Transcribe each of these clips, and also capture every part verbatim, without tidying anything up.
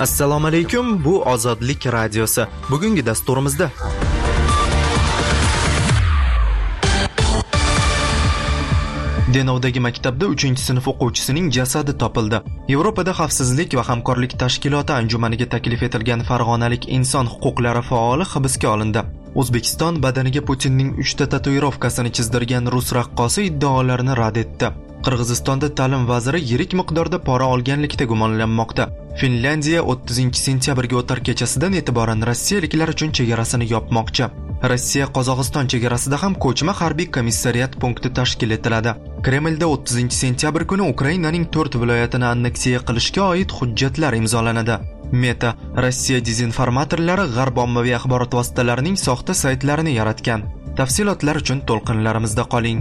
Assalomu alaykum, bu Ozodlik radiosi. Bugungi dasturimizda Denovdagi maktabda uchinchi sinf o'quvchisining jasadi topildi. Yevropada xavfsizlik va hamkorlik tashkiloti anjumaniga taklif etilgan farg'onalik inson huquqlari faoli hibsga olindi. O'zbekiston badaniga Putinning uchta tatuirovkasini chizdirgan rus raqqosi iddaolarini rad etdi. Qirg'izistonda ta'lim vaziri yirik miqdorda pora olganlikda gumonlanmoqda. Finlyandiya o'ttizinchi sentyabrga o'tar kechasidan e'tiboran rossiyaliklar uchun chegarasini yopmoqchi. Rossiya Qozog'iston chegarasida ham ko'chma harbiy komissariyat punkti tashkil etiladi. Kremlda o'ttizinchi sentyabr kuni Ukrainaning to'rt viloyatini anneksiya qilishga oid hujjatlar imzolanadi. Meta Rossiya dezinformatorlari g'arb ommaviy axborot vositalarining soxta saytlarini yaratgan. Tafsilotlar uchun to'lqinlarimizda qoling.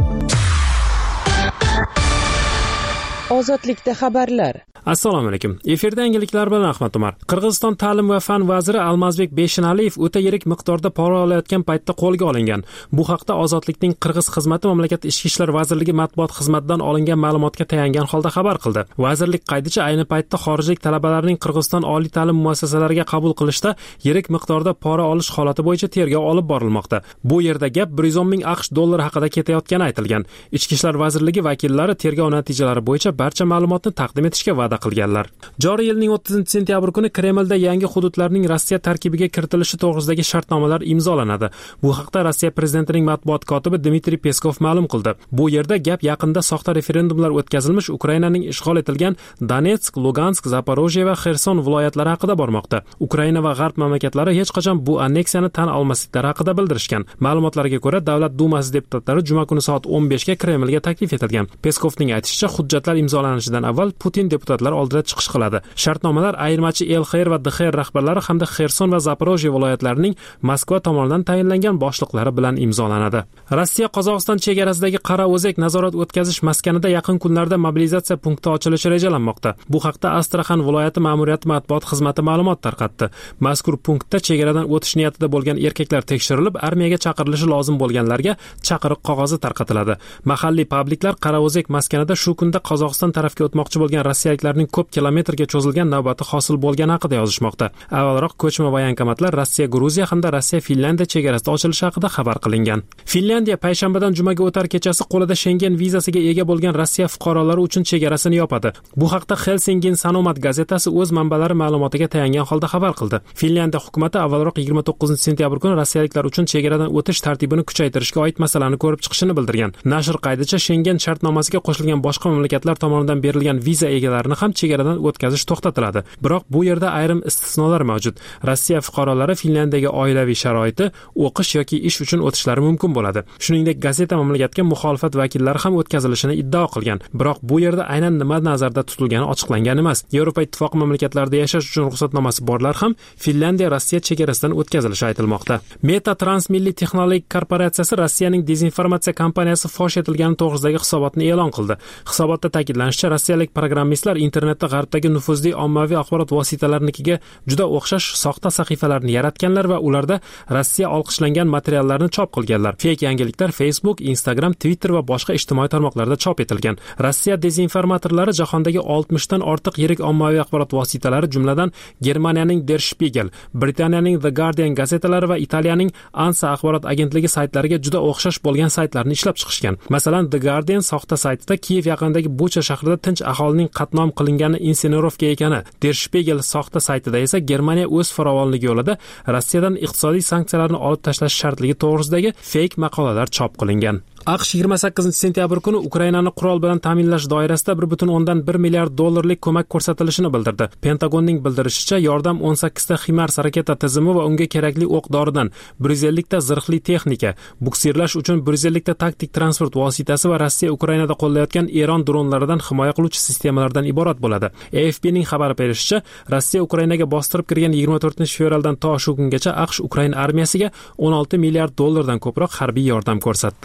Ozodlikda xabarlar. Assalomu alaykum. Efirda yangiliklar bilan Ahmad Umar. Qirg'iziston ta'lim va fan vaziri Almazbek Beshinaliyev o'ta yirik miqdorda pora olayotgan paytda qo'lga olingan. Bu haqda Ozodlikning Qirg'iz xizmati mamlakat ichki ishlar vazirligi matbuot xizmatidan olingan ma'lumotga tayangan holda xabar qildi. Vazirlik qaydicha ayni paytda xorijlik talabalarning Qirg'iziston oliy ta'lim muassasalariga qabul qilishda yirik miqdorda pora olish holati bo'yicha tergov olib borilmoqda. Bu yerda gap bir yuz o'n ming AQSh dollari haqida ketayotgani aytilgan. Ichki ishlar vazirligi vakillari tergov natijalari bo'yicha barcha ma'lumotni taqdim etishga va'da qilganlar. Joriy yilning o'ttizinchi sentyabr kuni Kremlda yangi hududlarning Rossiya tarkibiga kiritilishi to'g'risidagi shartnomalar imzolanadi. Bu haqda Rossiya prezidentining matbuot kotibi Dmitriy Peskov ma'lum qildi. Bu yerda gap yaqinda soxta referendumlar o'tkazilmish Ukrainaning ishg'ol etilgan Donetsk, Lugansk, Zaporojye va Xerson viloyatlari haqida bormoqda. Ukraina va G'arb mamlakatlari hech qachon bu anneksiyani tan olmasliklari haqida bildirishgan. Ma'lumotlarga ko'ra, Davlat dumasi deputatlari juma kuni soat o'n beshga Kremlga taklif etilgan. Peskovning aytishicha, hujjatlar imzolanishidan avval Putin deputatlar oldida chiqish qiladi. Shartnomalar ayirmachi Elxer va Dxer rahbarlari hamda Xerson va Zaporojye viloyatlarining Moskva tomonidan tayinlangan boshliqlari bilan imzolanadi. Rossiya Qozog'iston chegarasidagi Qarao'zak nazorat o'tkazish maskanida yaqin kunlarda mobilizatsiya punkti ochilishi rejalanmoqda. Bu haqda Astrakhan viloyati ma'muriyati matbuot xizmati ma'lumot tarqatdi. Mazkur punktda chegaradan o'tish niyatida bo'lgan erkaklar tekshirilib, armiyaga chaqirilishi lozim bo'lganlarga chaqiriq qog'ozi tarqatiladi. Mahalliy publiklar Qarao'zak maskanida shu kunda Qozog'iston tarafga o'tmoqchi bo'lgan rossiyaliklarning ko'p kilometrga cho'zilgan navbati hosil bo'lgani haqida yozishmoqda. Avvalroq ko'chma voyankomatlar Rossiya Gruziya hamda Rossiya Finlandiya chegarasida ochilishi haqida xabar qilingan. Finlandiya payshanbadan jumaga o'tar kechasi qo'lida Schengen vizasiga ega bo'lgan Rossiya fuqarolari uchun chegarasini yopadi. Bu haqda Helsinki Sanomat gazetasi o'z manbalari ma'lumotiga tayangan holda xabar qildi. Finlandiya hukumatı avvalroq yigirma to'qqizinchi sentyabr kuni rossiyaliklar uchun chegaradan o'tish tartibini kuchaytirishga oid masalani ko'rib chiqishini bildirgan. Nashr qaydicha Schengen shartnomasiga qo'shilgan boshqa mamlakatlar tomonidan berilgan viza egalarini ham chegaradan o'tkazish to'xtatiladi. Biroq bu yerda ayrim istisnolar mavjud. Rossiya fuqarolari Finlandiyaga oilaviy sharoiti, o'qish yoki ish uchun o'tishlari mumkin bo'ladi. Shuningdek, gazeta mamlakatga muxolifat vakillari ham o'tkazilishini iddao qilgan. Biroq bu yerda aynan nima nazarda tutilgani ochiqlangan emas. Yevropa ittifoqi mamlakatlarida yashash uchun ruxsatnomasi borlar ham Finlandiya Rossiya chegarasidan o'tkazilishi aytilmoqda. Meta Transmilliy texnologik korporatsiyasi Rossiyaning dezinformatsiya kompaniyasi fosh etilgani to'g'risidagi hisobotni e'lon qildi. Hisobotda ta'kidlanishicha, rossiyalik programmistlar internetda g'arbdagi nufuzli ommaviy axborot vositalarinikiga juda o'xshash soxta sahifalarni yaratganlar va ularda Rossiya olqishlangan materiallarni chop qilganlar. Fake yangiliklar Facebook, Instagram, Twitter va boshqa ijtimoiy tarmoqlarda chop etilgan. Rossiya dezinformatorlari jahondagi oltmishdan ortiq yirik ommaviy axborot vositalari, jumladan Germaniyaning Der Spiegel, Britaniyaning The Guardian gazetalari va Italiyaning ANSA axborot agentligi saytlariga juda o'xshash bo'lgan saytlarni ishlab chiqishgan. Masalan, The Guardian soxta saytida Kiyev yaqinidagi Bucha shahrida tinch aholining qatnom qilingani insinurovka ekani, Der Spiegel soxta saytida esa Germaniya o'z farovonligi yo'lida Rossiyadan iqtisodiy sanksiyalarni olib tashlash shartligi to'g'risidagi fake maqolalar chop qilingan. AQSh yigirma sakkizinchi sentyabr kuni Ukrainani qurol bilan ta'minlash doirasida bir butun o'ndan bir milliard dollarlik ko'mak ko'rsatilishini bildirdi. Pentagonning bildirishicha, yordam o'n sakkizta HIMARS raketa tizimi va unga kerakli o'q-doridan, bir yuz ellikta zirhli texnika, buksirlash uchun bir yuz ellikta taktik transport vositasi va Rossiya Ukrainada qo'llayotgan Eron dronlaridan himoya qiluvchi sistemalardan iborat bo'ladi. A F P'ning xabar berishicha, Rossiya Ukrainaga bostirib kirgan yigirma to'rtinchi fevraldan to shu kungacha AQSh Ukraina armiyasiga o'n olti milliard dollardan ko'proq harbiy yordam ko'rsatdi.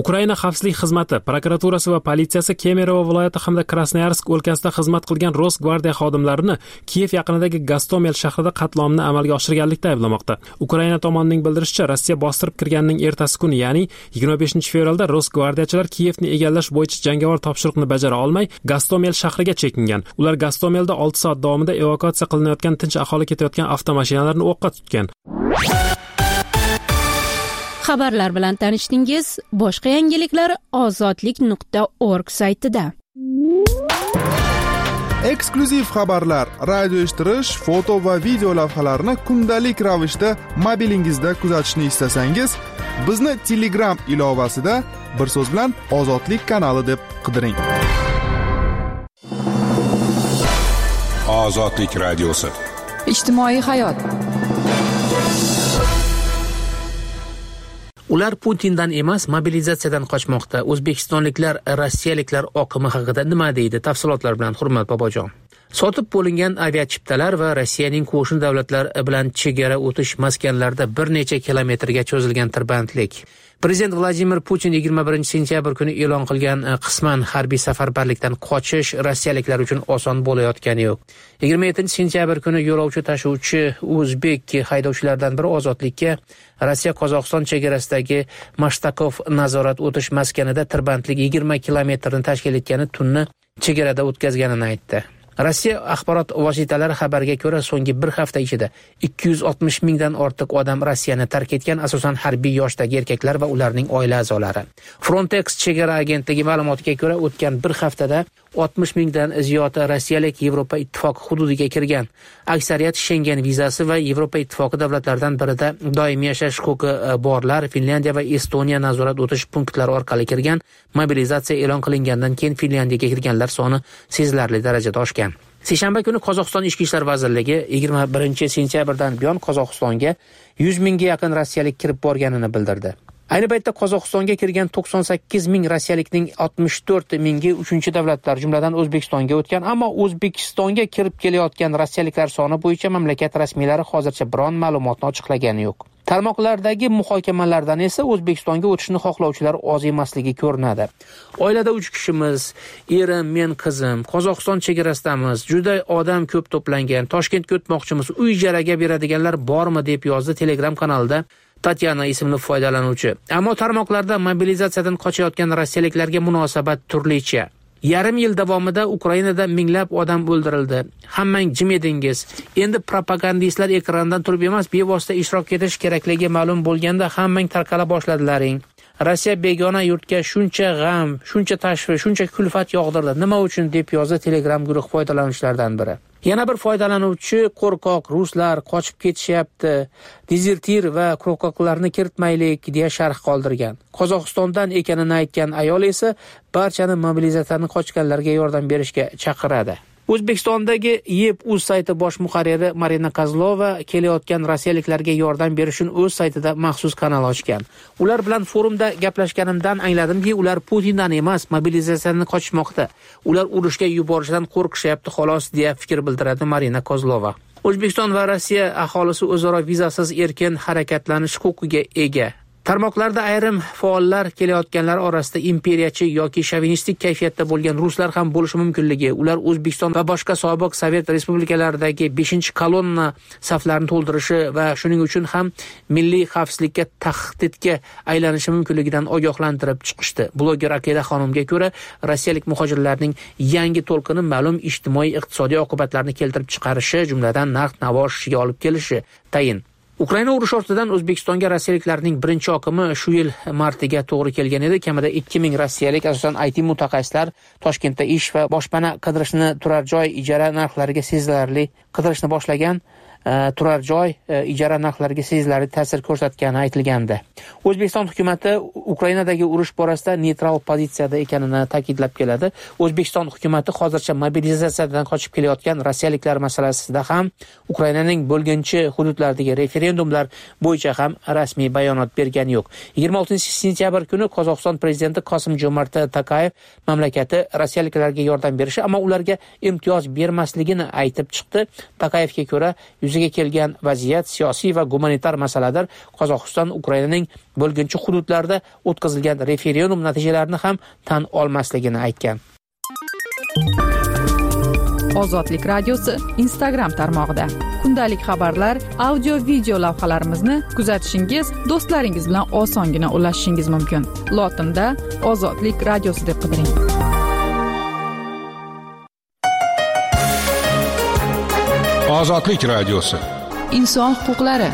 Ukraina xavfsizlik xizmati, prokuraturasi va politsiyasi Kemerovo viloyati hamda Krasnoyarsk o'lkasida xizmat qilgan Rosgvardiya xodimlarini Kiyev yaqinidagi Gostomel shahrida qatlomni amalga oshirganlikda ayblamoqda. Ukraina tomonining bildirishicha, Rossiya bostirib kirganining ertasi kuni, ya'ni yigirma beshinchi fevralda Rosgvardiyachilar Kiyevni egallash bo'yicha jangovar topshiriqni bajara olmay, Gostomel shahriga chekingan. Ular Gostomelda olti soat davomida evakuatsiya qilinayotgan tinch aholi ketayotgan avtomashinalarni o'qqa tutgan. Xabarlar bilan tanishdingiz. Boshqa yangiliklar ozodlik nuqta org saytida. Eksklyuziv xabarlar, radio eshittirish, foto va video lavhalarni kundalik ravishda mobilingizda kuzatishni istasangiz, bizni Telegram ilovasida bir so'z bilan Ozodlik kanali deb qidiring. Ozodlik radiosi. Ijtimoiy hayot. Ular Putindan emas, mobilizatsiyadan qochmoqda. O'zbekistonliklar rossiyaliklar oqimi haqida nima deydi? Tafsilotlar bilan Hurmat Bobojon. Sotib bo'lingan aviachiptalar va Rossiyaning qo'shni davlatlar bilan chegara o'tish maskanlarida bir necha kilometrga cho'zilgan tirbandlik. Prezident Vladimir Putin yigirma birinchi sentyabr kuni e'lon qilgan qisman harbiy safarbarlikdan qochish rossiyaliklar uchun oson bo'layotgani yo'q. yigirma yettinchi sentyabr kuni yo'lovchi tashuvchi o'zbek haydovchilardan biri ozodlikka Rossiya Qozog'iston chegarasidagi Mashtakov nazorat o'tish maskanida tirbandlik yigirma kilometrni tashkil etgani tunni chegarada o'tkazganini aytdi. Rossiya axborot vositalari xabariga ko'ra, so'nggi bir hafta ichida ikki yuz oltmish mingdan ortiq odam Rossiyani tark etgan, asosan harbiy yoshdagi erkaklar va ularning oila a'zolari. Frontex chegara agentligi ma'lumotiga ko'ra, o'tgan bir haftada oltmish mingdan ziyod rossiyalik Yevropa ittifoqi hududiga kirgan. Aksariyat Schengen vizasi va Yevropa ittifoqi davlatlaridan birida doimiy yashash huquqi borlar Finlyandiya va Estoniya nazorat o'tish punktlari orqali kirgan. Mobilizatsiya e'lon qilingandan keyin Finlyandiyaga kirganlar soni sezilarli darajada oshgan. Seshanba kuni Qozog'iston Ichki ishlar vazirligi yigirma birinchi sentyabrdan buyon Qozog'istonga yuz mingga yaqin rossiyalik kirib borganini bildirdi. Ayni paytda Qozog'istonga kirgan to'qson sakkiz ming rossiyalikning oltmish to'rt mingi uchinchi davlatlar, jumladan O'zbekistonga o'tgan, ammo O'zbekistonga kirib kelayotgan rossiyaliklar soni bo'yicha mamlakat rasmiylari hozircha biron ma'lumotni ochiqlagani yo'q. Tarmoqlardagi muhokamalardan esa O'zbekistonga o'tishni xohlovchilar oz emasligi ko'rinadi. Oilada uch kishimiz, erim, men, qizim, Qozog'iston chegarasidamiz, juda odam ko'p to'plangan, Toshkentga o'tmoqchimiz, uy ijaraga beradiganlar bormi deb yozdi Telegram kanalida Tatyana ismli foydalanuvchi. Ammo tarmoqlarda mobilizatsiyadan qochayotgan rossiyaliklarga munosabat turlicha. Yarim yil davomida Ukrainada minglab odam o'ldirildi. Hammang jim edingiz. Endi propagandistlar ekrandan turib emas, bevosita ishtirok etish kerakligi ma'lum bo'lganda hammang tarqala boshladilaring. Rossiya begona yurtga shuncha g'am, shuncha tashvish, shuncha kulfat yog'dirdi. Nima uchun deb yozdi Telegram guruh foydalanuvchilaridan biri. Yana bir foydalanuvchi qo'rqoq ruslar qochib ketishyapti, dezertir va qo'rqoqlarni kiritmaylik deya sharh qoldirgan. Qozog'istondan ekanini aytgan ayol esa barchani mobilizatsiyadan qochganlarga yordam berishga chaqiradi. O'zbekistondagi Yep.uz sayti bosh muharriri Marina Kozlova kelayotgan rossiyaliklarga yordam berish uchun o'z saytida maxsus kanal ochgan. Ular bilan forumda gaplashganimdan angladimki, ular Putindan emas, mobilizatsiyadan qochmoqda. Ular urushga yuborishdan qo'rqishyapti xolos deya fikr bildiradi Marina Kozlova. O'zbekiston va Rossiya aholisi o'zaro vizasiz erkin harakatlanish huquqiga ega. Tarmoqlarda ayrim faollar kelayotganlar orasida imperiyachi yoki shovinistik kayfiyatda bo'lgan ruslar ham bo'lishi mumkinligi, ular O'zbekiston va boshqa sobiq Sovet respublikalaridagi beshinchi kolonna saflarini to'ldirishi va shuning uchun ham milliy xavfsizlikka tahdidga aylanishi mumkinligidan ogohlantirib chiqishdi. Bloger Akida xonimga ko'ra, rossiyalik muhojirlarning yangi to'lqini ma'lum ijtimoiy iqtisodiy oqibatlarni keltirib chiqarishi, jumladan narx-navo oshishiga olib kelishi tayin. Ukraina urushi ortidan O'zbekistonga rossiyaliklarning birinchi oqimi shu yil martiga to'g'ri kelgan edi. Kamida ikki ming rossiyalik, asosan I T mutaxassislar Toshkentda ish va boshpana qidirishni, turar joy ijara narxlariga sezilarli qidirishni boshlagan. Turar joy ijara narxlariga sezilarli ta'sir ko'rsatgani aytilgandi. O'zbekiston hukumatı Ukrainadagi urush borasida neytral pozitsiyada ekanini ta'kidlab keladi. O'zbekiston hukumatı hozircha mobilizatsiyadan qochib kelayotgan rossiyaliklar masalasida ham Ukrainaning bo'lginchi hududlaridagi referendumlar bo'yicha ham rasmiy bayonot bergani yo'q. yigirma oltinchi sentyabr kuni Qozog'iston prezidenti Qosim-Jo'mart Tokayev mamlakati rossiyaliklarga yordam berishi, ammo ularga imtiyoz bermasligini aytib chiqdi. Tokayevga ko'ra, yuz yuzaga kelgan vaziyat siyosiy va gumanitar masaladir. Qozog'iston Ukrainaning bo'lginchi hududlarida o'tkazilgan referendum natijalarini ham tan olmasligini aytgan. Ozodlik radiosi Instagram tarmog'ida kundalik xabarlar, audio, video lavhalarimizni kuzatishingiz, do'stlaringiz bilan osongina ulashishingiz mumkin. Lotinda Ozodlik radiosi deb qidiring. Ozodlik radiosi. Inson huquqlari.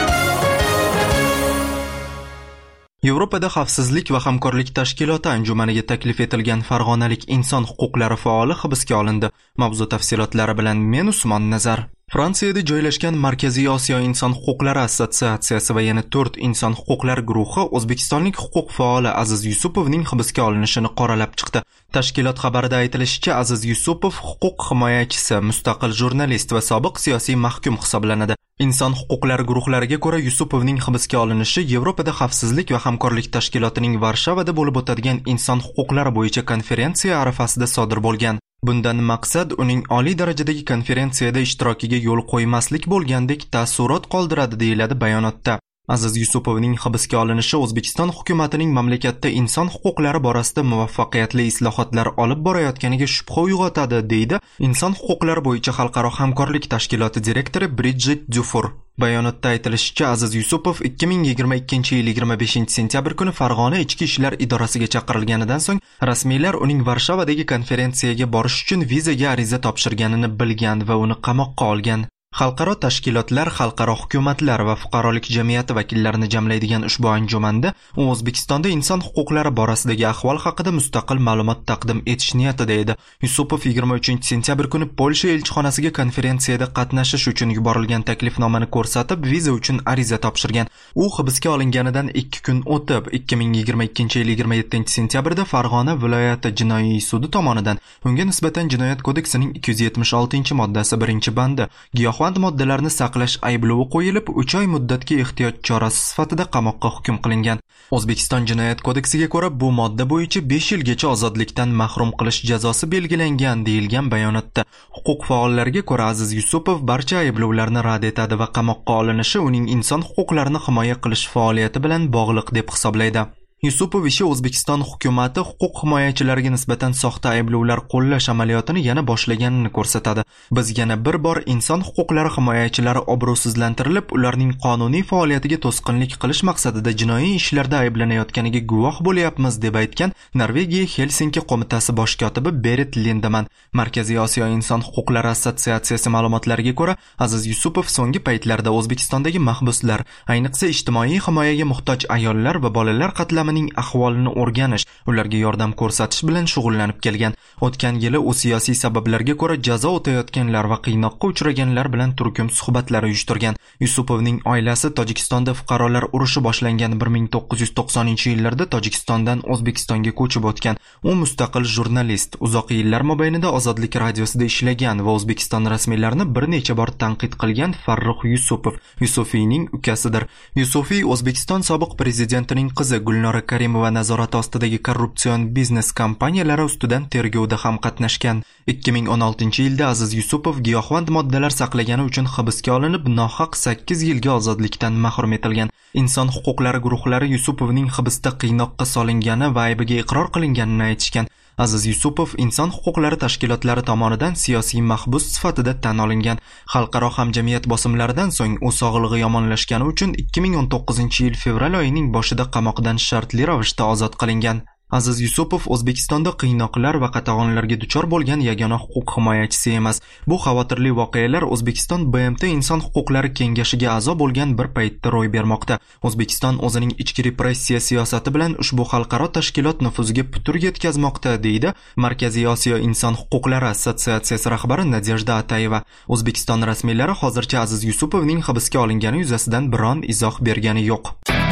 Yevropada xavfsizlik va hamkorlik tashkiloti anjumaniga taklif etilgan farg'onalik inson huquqlari faoli hibsga olindi. Mavzu tafsilotlari bilan men Usmon Nazar. Fransiyada joylashgan Markaziy Osiyo inson huquqlari assotsiatsiyasi va yana to'rt inson huquqlar guruhi o'zbekistonlik huquq faoli Aziz Yusupovning hibsga olinishini qoralab chiqdi. Tashkilot xabarida aytilishicha, Aziz Yusupov huquq himoyachisi, mustaqil jurnalist va sobiq siyosiy mahkum hisoblanadi. Inson huquqlari guruhlariga ko'ra, Yusupovning hibsga olinishi Yevropada xavfsizlik va hamkorlik tashkilotining Varshavada bo'lib o'tadigan inson huquqlari bo'yicha konferensiya arafasida sodir bo'lgan. Bundan maqsad uning oliy darajadagi konferensiyada ishtirokiga yo'l qo'ymaslik bo'lgandek taassurot qoldiradi, deyiladi bayonotda. Aziz Yusupovning hibsga olinishi O'zbekiston hukumatining mamlakatda inson huquqlari borasida muvaffaqiyatli islohotlar olib borayotganiga shubha uyg'otadi, deydi Inson huquqlari bo'yicha xalqaro hamkorlik tashkiloti direktori Bridget Dufour. Bayonotda aytilishicha, Aziz Yusupov ikki ming yigirma ikkinchi yil yigirma beshinchi sentyabr kuni Farg'ona ichki ishlar idorasiga chaqirilganidan so'ng rasmiylar uning Varshavadagi konferensiyaga borish uchun vizaga ariza topshirganini bilgan va uni qamoqqa olgan. Xalqaro tashkilotlar, xalqaro hukumatlar va fuqarolik jamiyati vakillarini jamlaydigan ushbu anjumanda u O'zbekistonda inson huquqlari borasidagi ahvol haqida mustaqil ma'lumot taqdim etish niyatida edi. Yusupov yigirma uchinchi sentyabr kuni Polsha elchixonasiga konferensiyada qatnashish uchun yuborilgan taklifnomani ko'rsatib, viza uchun ariza topshirgan. U hibsga olinganidan ikki kun o'tib, ikki ming yigirma ikkinchi yil yigirma yettinchi sentyabrda Farg'ona viloyati jinoiy sudi tomonidan unga nisbatan Jinoyat kodeksining ikki yuz yetmish oltinchi moddasi birinchi bandi giyohvand moddalarni saqlash ayblovi qo'yilib, uch oy muddatga ehtiyot chorasi sifatida qamoqqa hukm qilingan. O'zbekiston Jinoyat kodeksiga ko'ra bu modda bo'yicha besh yilgacha ozodlikdan mahrum qilish jazosi belgilangan, deyilgan bayonotda. Huquq faollariga ko'ra, Aziz Yusupov barcha ayblovlarni rad etadi va qamoqqa olinishi uning inson huquqlarini himoya qilish faoliyati bilan bog'liq deb hisoblaydi. Yusupov ishi O'zbekiston hukumati huquq himoyachilariga nisbatan soxta ayblovlar qo'llash amaliyotini yana boshlaganini ko'rsatadi. Biz yana bir bor inson huquqlari himoyachilari obro'sizlantirilib, ularning qonuniy faoliyatiga to'sqinlik qilish maqsadida jinoiy ishlarda ayblanayotganiga guvoh bo'lyapmiz, deb aytgan Norvegiya Helsinki qo'mitasi bosh kotibi Berit Lindemann. Markaziy Osiyo inson huquqlari assotsiatsiyasi ma'lumotlariga ko'ra, Aziz Yusupov so'nggi paytlarda O'zbekistondagi mahbuslar, ayniqsa ijtimoiy himoyaga muhtoj ayollar va bolalar qatlami ahvolini o'rganish, ularga yordam ko'rsatish bilan shug'ullanib kelgan. O'tgan yili u siyosiy sabablarga ko'ra jazo o'tayotganlar va qiynoqqa uchraganlar bilan turkum suhbatlar uyushtirgan. Yusupovning oilasi Tojikistonda fuqarolar urushi boshlangan bir ming to'qqiz yuz to'qsoninchi yillarda Tojikistondan O'zbekistonga ko'chib o'tgan. U mustaqil jurnalist, uzoq yillar mobaynida Ozodlik radiosida ishlagan va O'zbekiston rasmiylarini bir necha bor tanqid qilgan Farruh Yusupov Yusufiyning ukasidir. Yusufiy O'zbekiston sobiq prezidentining qizi Gulnora Karimova nazorati ostidagi korrupsion biznes kompaniyalari ustidan tergovda ham qatnashgan. ikki ming o'n oltinchi yilda Aziz Yusupov giyohvand moddalar saqlagani uchun hibsga olinib, nohaq sakkiz yilga ozodlikdan mahrum etilgan. Inson huquqlari guruhlari Yusupovning hibsda qiynoqqa solingani va aybiga iqror qilinganini aytishgan. Aziz Yusupov inson huquqlari tashkilotlari tomonidan siyosiy mahbus sifatida tan olingan. Xalqaro hamjamiyat bosimlaridan so'ng u sog'lig'i yomonlashgani uchun ikki ming o'n to'qqizinchi yil fevral oyining boshida qamoqdan shartli ravishda ozod qilingan. Aziz Yusupov O'zbekistonda qiynoqlar va qatag'onlarga duchor bo'lgan yagona huquq himoyachisi emas. Bu xavotirli voqealar O'zbekiston B M T Inson huquqlari kengashiga a'zo bo'lgan bir paytda ro'y bermoqda. O'zbekiston o'zining ichki repressiya siyosati bilan ushbu xalqaro tashkilot nufuziga putur yetkazmoqda, deydi Markaziy Osiyo inson huquqlari assotsiatsiyasi rahbari Nadejda Atayeva. O'zbekiston rasmiylari hozircha Aziz Yusupovning hibsga olingani yuzasidan biron izoh bergani yo'q.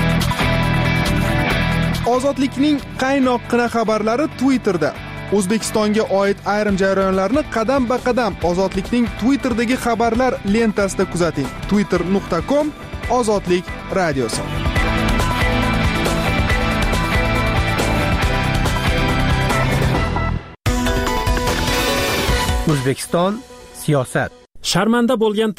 Ozodlikning qaynoqqina xabarlari Twitterda. O'zbekistonga oid ayrim jarayonlarni qadam-ba-qadam Ozodlikning Twitterdagi xabarlar lentasida kuzating. twitter nuqta com Ozodlik radiosi. O'zbekiston siyosat. Sharmanda bo'lgan tizim.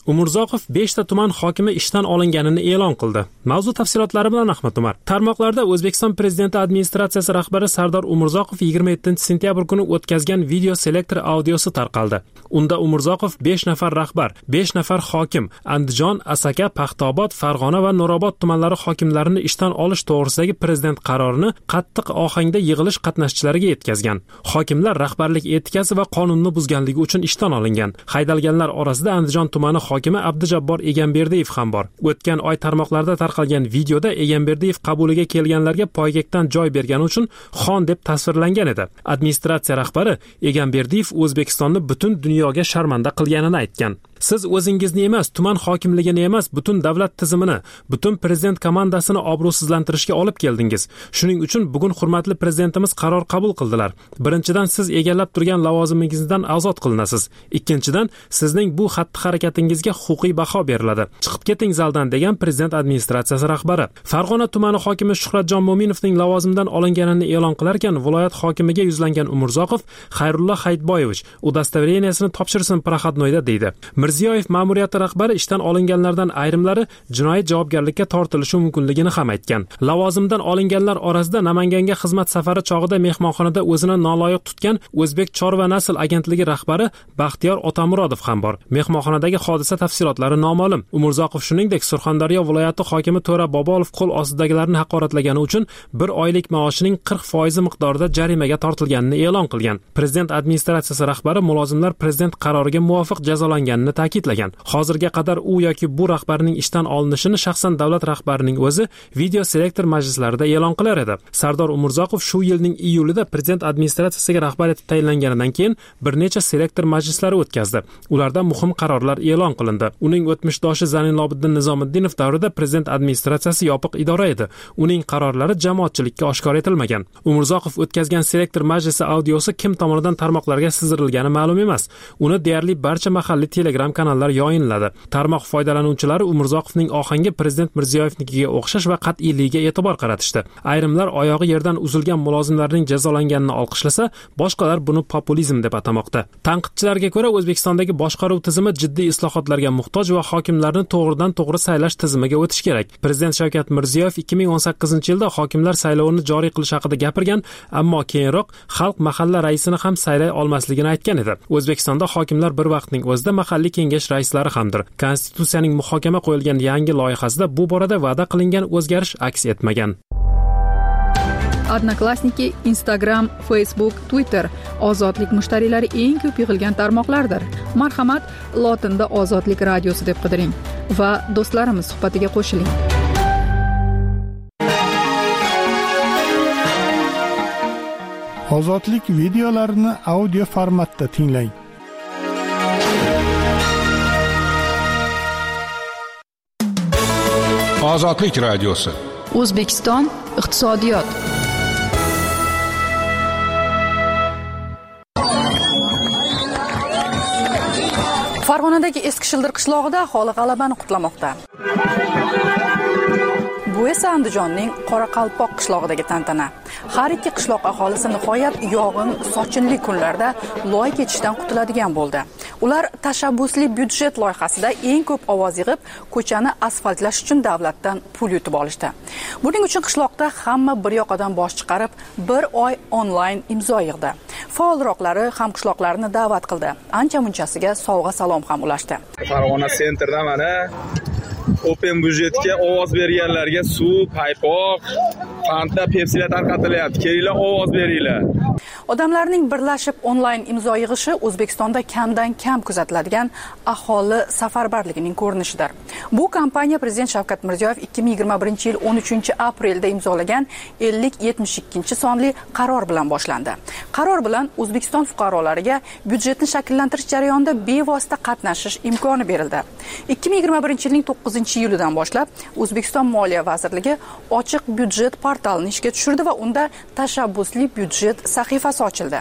Umurzoqov besh ta tuman hokimi ishdan olinganini e'lon qildi. Mavzu tafsilotlari bilan Ahmad Umar. Tarmoqlarda O'zbekiston prezidenti administratsiyasi rahbari Sardor Umurzoqov yigirma yettinchi sentyabr kuni o'tkazgan video selektor audiosi tarqaldi. Unda Umurzoqov besh nafar rahbar, besh nafar hokim, Andijon, Asaka, Paxtaobod, Farg'ona va Nurobod tumanlari hokimlarini ishdan olish to'g'risidagi prezident qarorini qattiq ohangda yig'ilish qatnashchilariga yetkazgan. Hokimlar rahbarlik etikasi va qonunni buzganligi uchun ishdan olingan. Haydalganlar orasida Andijon tumani hokimi Abdujabbor Egamberdiyev ham bor. O'tgan oy tarmoqlarda tarqalgan videoda Egamberdiyev qabuliga kelganlarga poygakdan joy bergani uchun xon deb tasvirlangan edi. Administratsiya rahbari Egamberdiyev O'zbekistonni butun dunyoga sharmanda qilganini aytgan. Siz o'zingizni emas, tuman hokimligini emas, butun davlat tizimini, butun prezident komandasini obro'sizlantirishga olib keldingiz. Shuning uchun bugun hurmatli prezidentimiz qaror qabul qildilar. Birinchidan, siz egallab turgan lavozimingizdan ozod qilinasiz. Ikkinchidan, sizning bu xatti-harakatingizga huquqiy baho beriladi. Chiqib keting zaldan, degan prezident administratsiyasi rahbari. Farg'ona tumani hokimi Shuhratjon Mo'minovning lavozimdan olinganini e'lon qilarkan, viloyat hokimiga yuzlangan Umurzoqov Xayrullo Hayitboyevich udastovereniyasini topshirsin proxodnoyda deydi. Mirziyoyev ma'muriyati rahbari ishdan olinganlardan ayrimlari jinoiy javobgarlikka tortilishi mumkinligini ham aytgan. Lavozimdan olinganlar orasida Namanganga xizmat safari chog'ida mehmonxonada o'zini noloyiq tutgan O'zbek Chorva nasl agentligi rahbari Baxtiyor Otamurodov ham bor. Mehmonxonadagi hodisa tafsilotlari noma'lum. Umurzoqov shuningdek Surxondaryo viloyati hokimi To'ra Bobolov qo'l ostidagilarni haqoratlagani uchun bir oylik maoshining qirq foiz miqdorida jarimaga tortilganini e'lon qilgan. Prezident administratsiyasi rahbari mulozimlar prezident qaroriga muvofiq jazolanganini ta'kidlagan. Hozirga qadar u yoki bu rahbarning ishdan olinishini shaxsan davlat rahbarining o'zi video selektor majlislarida e'lon qilar edi. Sardor Umurzoqov shu yilning iyulida prezident administratsiyasiga rahbar etib tayinlanganidan keyin bir necha selektor majlislari o'tkazdi. Ularda muhim qarorlar e'lon qilindi. Uning o'tmishdoshi Zanin Lobiddin Nizomiddinov davrida prezident administratsiyasi yopiq idora edi. Uning qarorlari jamoatchilikka oshkor etilmagan. Umurzoqov o'tkazgan selektor majlisi audiosi kim tomonidan tarmoqlarga sizdirilgani ma'lum emas. Uni deyarli barcha mahalliy Telegram kanallar yoyinladi. Tarmoq foydalanuvchilari Umurzoqovning ohangi prezident Mirziyoyevnikiga o'xshash va qat'iyligiga e'tibor qaratishdi. Ayrimlar oyog'i yerdan uzilgan mulozimlarning jazolanganini olqishlasa, boshqalar buni populizm deb atamoqda. Tanqidchilarga ko'ra, O'zbekistondagi boshqaruv tizimi jiddiy islohotlarga muhtoj va hokimlarni to'g'ridan to'g'ri saylash tizimiga o'tish kerak. Prezident Shavkat Mirziyoyev ikki ming o'n sakkizinchi yilda hokimlar saylovini joriy qilish haqida gapirgan, ammo keyinroq xalq mahalla raisini ham saylay olmasligini aytgan edi. O'zbekistonda hokimlar bir vaqtning o'zida mahalliy kengash raislari hamdir. Konstitutsiyaning muhokama qo'yilgan yangi loyihasida bu borada va'da qilingan o'zgarish aks etmagan. Odnoklassniki, Instagram, Facebook, Twitter ozodlik mushtariylari eng ko'p yig'ilgan tarmoqlardir. Marhamat, lotinda Ozodlik radiosi deb qidiring va do'stlarimiz suhbatiga qo'shiling. Ozodlik videolarini audio formatda tinglang. Ozodlik radiosi. O'zbekiston iqtisodiyot. Farg'onadagi Eski Shildir qishlog'ida aholi g'alabani qutlamoqda. Bu esa Andijonning Qoraqalpoq qishlog'idagi tantana. Har ikki qishloq aholisi nihoyat yog'in, sochinli kunlarda loy ketishdan qutuladigan bo'ldi. Ular tashabbusli byudjet loyihasida eng ko'p ovoz yig'ib, ko'chani asfaltlash uchun davlatdan pul yutib olishdi. Buning uchun qishloqda hamma bir yoqadan bosh chiqarib, bir oy onlayn imzo yig'di. Faolroqlari ham qishloqlarni da'vat qildi. Ancha-munchasiga sovg'a salom ham ulashdi. Farg'ona sentrda mana Open byudjetga ovoz berganlarga suv, paypoq, Fanta, Pepsilar tarqatilyapti. Kelinglar, ovoz beringlar. Odamlarning birlashib onlayn imzo yig'ishi O'zbekistonda kamdan kam kuzatiladigan aholi safarbarligining ko'rinishidir. Bu kampaniya Prezident Shavkat Mirziyoyev ikki ming yigirma birinchi yil o'n uchinchi aprelda imzolagan ellik yetmish ikkinchi sonli qaror bilan boshlandi. Qaror bilan O'zbekiston fuqarolariga byudjetni shakllantirish jarayonida bevosita qatnashish imkoni berildi. ikki ming yigirma birinchi yilning to'qqizinchi iyulidan boshlab O'zbekiston Moliya vazirligi ochiq byudjet portalini ishga tushirdi va unda tashabbusli byudjet sahifasi ochildi.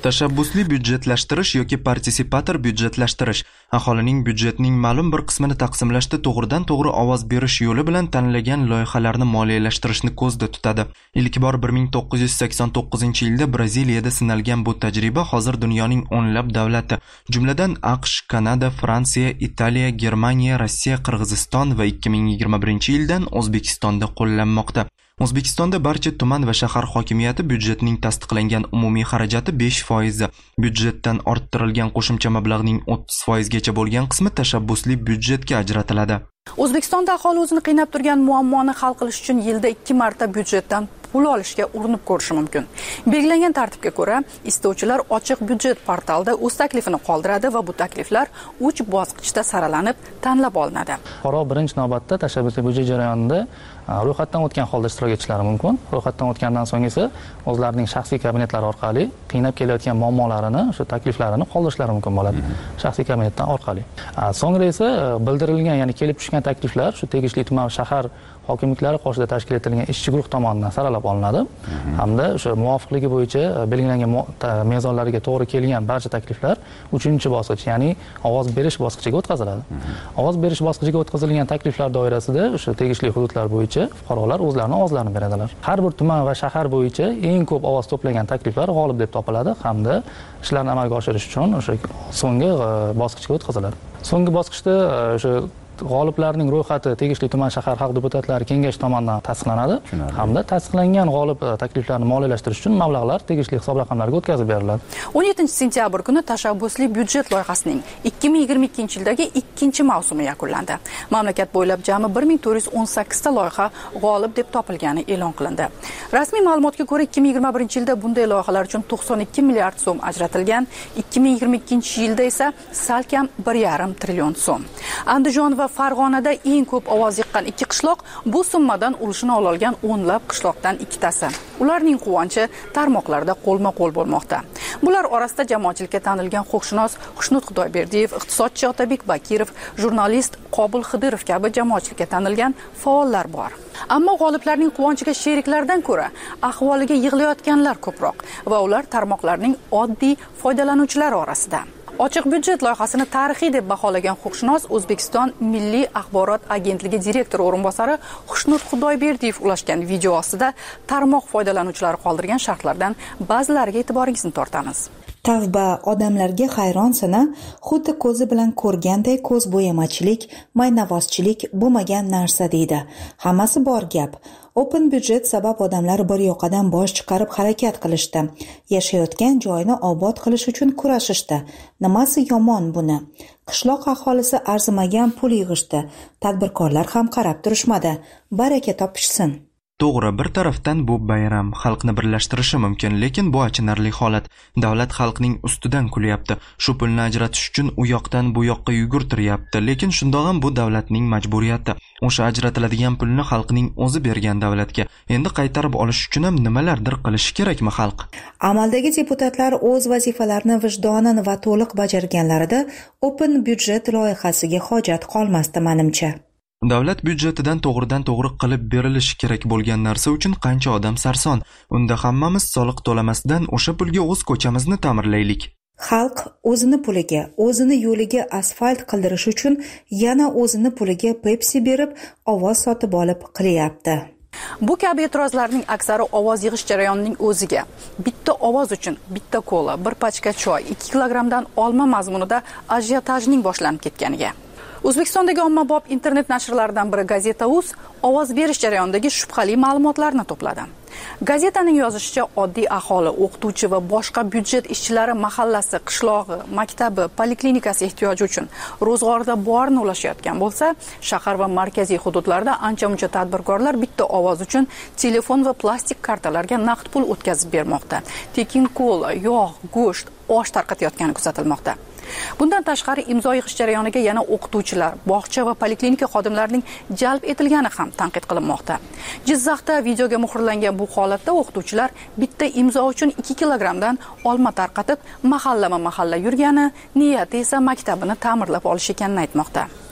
Tashabbusli byudjetlashtirish yoki partisipator byudjetlashtirish aholining byudjetning ma'lum bir qismini taqsimlashda to'g'ridan-to'g'ri ovoz berish yo'li bilan tanlagan loyihalarni moliyalashtirishni ko'zda tutadi. Ilk bor bir ming to'qqiz yuz sakson to'qqizinchi yilda Braziliyada sinalgan bu tajriba hozir dunyoning o'nlab davlati, jumladan AQSh, Kanada, Fransiya, Italiya, Germaniya, Rossiya, Qirg'iziston va ikki ming yigirma birinchi yildan O'zbekistonda qo'llanmoqda. O'zbekistonda barcha tuman va shahar hokimiyati byudjetining tasdiqlangan umumiy xarajati besh foiz, byudjetdan orttirilgan qo'shimcha mablag'ning o'ttiz foiz gacha bo'lgan qismi tashabbusli byudjetga ajratiladi. O'zbekistonda aholi o'zini qiynab turgan muammoni hal qilish uchun yilda ikki marta byudjetdan pul olishga urinib ko'rishi mumkin. Belgilangan tartibga ko'ra, istovchilar ochiq byudjet portalida o'z taklifini qoldiradi va bu takliflar uch bosqichda saralanib, tanlab olinadi. Fuqaro birinchi navbatda tashabbusli byudjet jarayonida ro'yxatdan o'tgan holda ishtirok etishlari mumkin. Ro'yxatdan o'tgandan so'ng esa o'zlarining shaxsiy kabinetlari orqali qiynab kelayotgan muammolarini, o'sha takliflarini qoldirishlari mumkin bo'ladi. Shaxsiy kabinetdan orqali. So'ngra esa bildirilgan, ya'ni kelib tushgan takliflar shu tegishli tuman shahar hokimliklari qoshida tashkil etilgan ishchi guruh tomonidan saralab olinadi hamda o'sha muvofiqligi bo'yicha belgilangan mezonlariga to'g'ri kelgan barcha takliflar uchinchi bosqich, ya'ni ovoz berish bosqichiga o'tkaziladi. Ovoz berish bosqichiga o'tkazilgan takliflar doirasida o'sha tegishli hududlar bo'yicha fuqarolar o'zlarining ovozlarini beradilar. Har bir tuman va shahar bo'yicha eng ko'p ovoz to'plagan takliflar g'olib deb topiladi hamda ishlarni amalga oshirish uchun o'sha so'nggi bosqichga o'tkaziladi. So'nggi bosqichda o'sha g'oliblarning ro'yxati tegishli tuman shahar xalq deputatlari kengashi tomonidan tasdiqlanadi hamda tasdiqlangan g'olib takliflarni moliyalashtirish uchun mablag'lar tegishli hisob raqamlariga o'tkazib beriladi. o'n yettinchi sentyabr kuni tashabbusli byudjet loyihasining ikki ming yigirma ikkinchi yildagi ikkinchi mavsumi yakunlandi. Mamlakat bo'ylab jami bir ming to'rt yuz o'n sakkiz ta loyiha g'olib deb topilgani e'lon qilindi. Rasmiy ma'lumotga ko'ra ikki ming yigirma birinchi yilda bunday loyihalar uchun to'qson ikki milliard so'm ajratilgan, ikki ming yigirma ikkinchi yilda esa salkam bir yarim trillion so'm. Andijon va Farg'onada eng ko'p ovoz yiqqan ikki qishloq bu summadan ulushini olgan o'nlab qishloqdan ikkitasi. Ularning quvonchi tarmoqlarda qo'lma-qo'l bo'lmoqda. Bular orasida jamoatchilikka tanilgan huquqshunos Xushnud Xudoyberdiyev, iqtisodchi Otabek Bakirov, jurnalist Qobil Xidirov kabi jamoatchilikka tanilgan faollar bor. Ammo g'oliblarning quvonchiga sheriklardan ko'ra ahvoliga yig'layotganlar ko'proq va ular tarmoqlarning oddiy foydalanuvchilari orasida. Ochiq byudjet loyihasini tarixiy deb baholagan huquqshunos O'zbekiston Milliy axborot agentligi direktori o'rinbosari Xushnud Xudoyberdiyev ulashgan video ostida tarmoq foydalanuvchilari qoldirgan shartlardan ba'zilariga e'tiboringizni tortamiz. Tavba, odamlarga hayronsina, xuddi ko'zi bilan ko'rganday ko'z bo'yamachilik, maynavozchilik bo'lmagan narsa deydi. Hammasi bor gap. Open byudjet sabab odamlar bir yoqadan bosh chiqarib harakat qilishdi. Yashayotgan joyini obod qilish uchun kurashishdi. Nimasi yomon buni? Qishloq aholisi arzimagan pul yig'ishdi. Tadbirkorlar ham qarab turishmadi. Baraka topishsin. To'g'ri, bir tarafdan bu bayram xalqni birlashtirishi mumkin, lekin bu achinarli holat. Davlat xalqning ustidan kulyapti. Shu pulni ajratish uchun u yoqdan bu yoqqa yugurtiryapti, lekin shundoq ham bu davlatning majburiyati. O'sha ajratiladigan pulni xalqning o'zi bergan davlatga. Endi qaytarib olish uchun ham nimalardir qilish kerakmi xalq? Amaldagi deputatlar o'z vazifalarini vijdonan va to'liq bajarganlarida Open byudjet loyihasiga hojat qolmasdi menimcha. Davlat byudjetidan to'g'ridan-to'g'ri qilib berilishi kerak bo'lgan narsa uchun qancha odam sarson. Unda hammamiz soliq to'lamasdan o'sha pulga o'z ko'chamizni ta'mirlaylik. Xalq o'zini puliga, o'zini yo'liga asfalt qildirish uchun yana o'zini puliga Pepsi berib, ovoz sotib olib qilyapti. Bu kabi e'tirozlarning aksari ovoz yig'ish jarayonining o'ziga. Bitta ovoz uchun bitta kola, bir pachka choy, ikki kilogrammdan olma mazmunida ajiotajning boshlanib ketganiga. O'zbekistondagi ommabop internet nashrlaridan biri Gazeta.uz ovoz berish jarayonidagi shubhali ma'lumotlarni to'pladi. Gazetaning yozishicha, oddiy aholi, o'qituvchi va boshqa byudjet ishchilari mahallasi, qishlog'i, maktabi, poliklinikasi ehtiyoji uchun ro'zg'orda borini ulashayotgan bo'lsa, shahar va markaziy hududlarda ancha-muncha tadbirkorlar bitta ovoz uchun telefon va plastik kartalarga naqd pul o'tkazib bermoqda. Tekin kola, yog', go'sht, osh tarqatayotgani kuzatilmoqda. Bundan tashqari imzo yig'ish jarayoniga yana o'qituvchilar, bog'cha va poliklinika xodimlarining jalb etilgani ham tanqid qilinmoqda. Jizzaxda videoga muhrlangan bu holatda o'qituvchilar bitta imzo uchun ikki kilogrammdan olma tarqatib, mahallama mahalla yurgani, niyati esa maktabini ta'mirlab olish ekanini aytmoqda.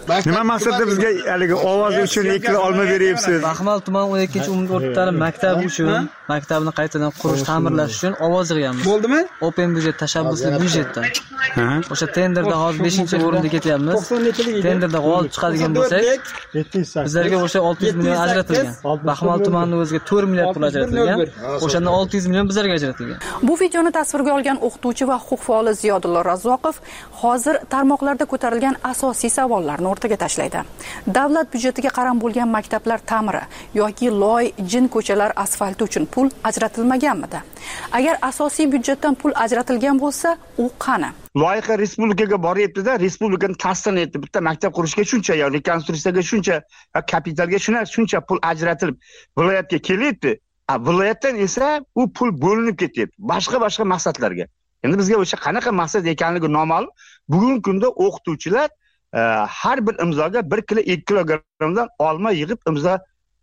Nima maqsadda bizga haligi ovoz uchun ikkita olma beryapsiz? Baxmal tuman o'n ikkinchi umumdagi o'rta ta'lim maktabi uchun, maktabni qaytadan qurish, ta'mirlash uchun ovoz yig'yapmiz. Bo'ldimi? Open byudjet tashabbusli byudjetdan. O'sha tenderda hozir beshinchi o'rinda ketyapmiz. Tenderda g'olib chiqadigan bo'lsak, bizlarga o'sha olti yuz million ajratilgan. Baxmal tumanining o'ziga to'rt milliard pul ajratilgan. O'shandan olti yuz million bizlarga ajratilgan. Bu videoni tasvirga olgan o'qituvchi va huquq faoli Ziyodullo Razzoqov hozir tarmoqlarda ko'tarilgan asosiy savollarni o'rtaga tashlaydi. Davlat byudjetiga qaram bo'lgan maktablar ta'miri yoki loy, jin ko'chalar asfalti uchun pul ajratilmaganmidi? Agar asosiy byudjetdan pul ajratilgan bo'lsa, u qani? Loyiha respublikaga boryapti-da, respublikani tasdiq etdi. Bitta maktab qurishga shuncha, yo rekonstruksiyaga shuncha, kapitalga shuncha pul ajratilib viloyatga kelyapti. A viloyatdan esa u pul bo'linib ketyapti boshqa-boshqa maqsadlarga. Endi bizga o'sha qanaqa maqsad ekanligi noma'lum. Bugungi kunda o'qituvchilar har bir imzoga bir kilo ikki kilogrammdan olma yig'ib imzo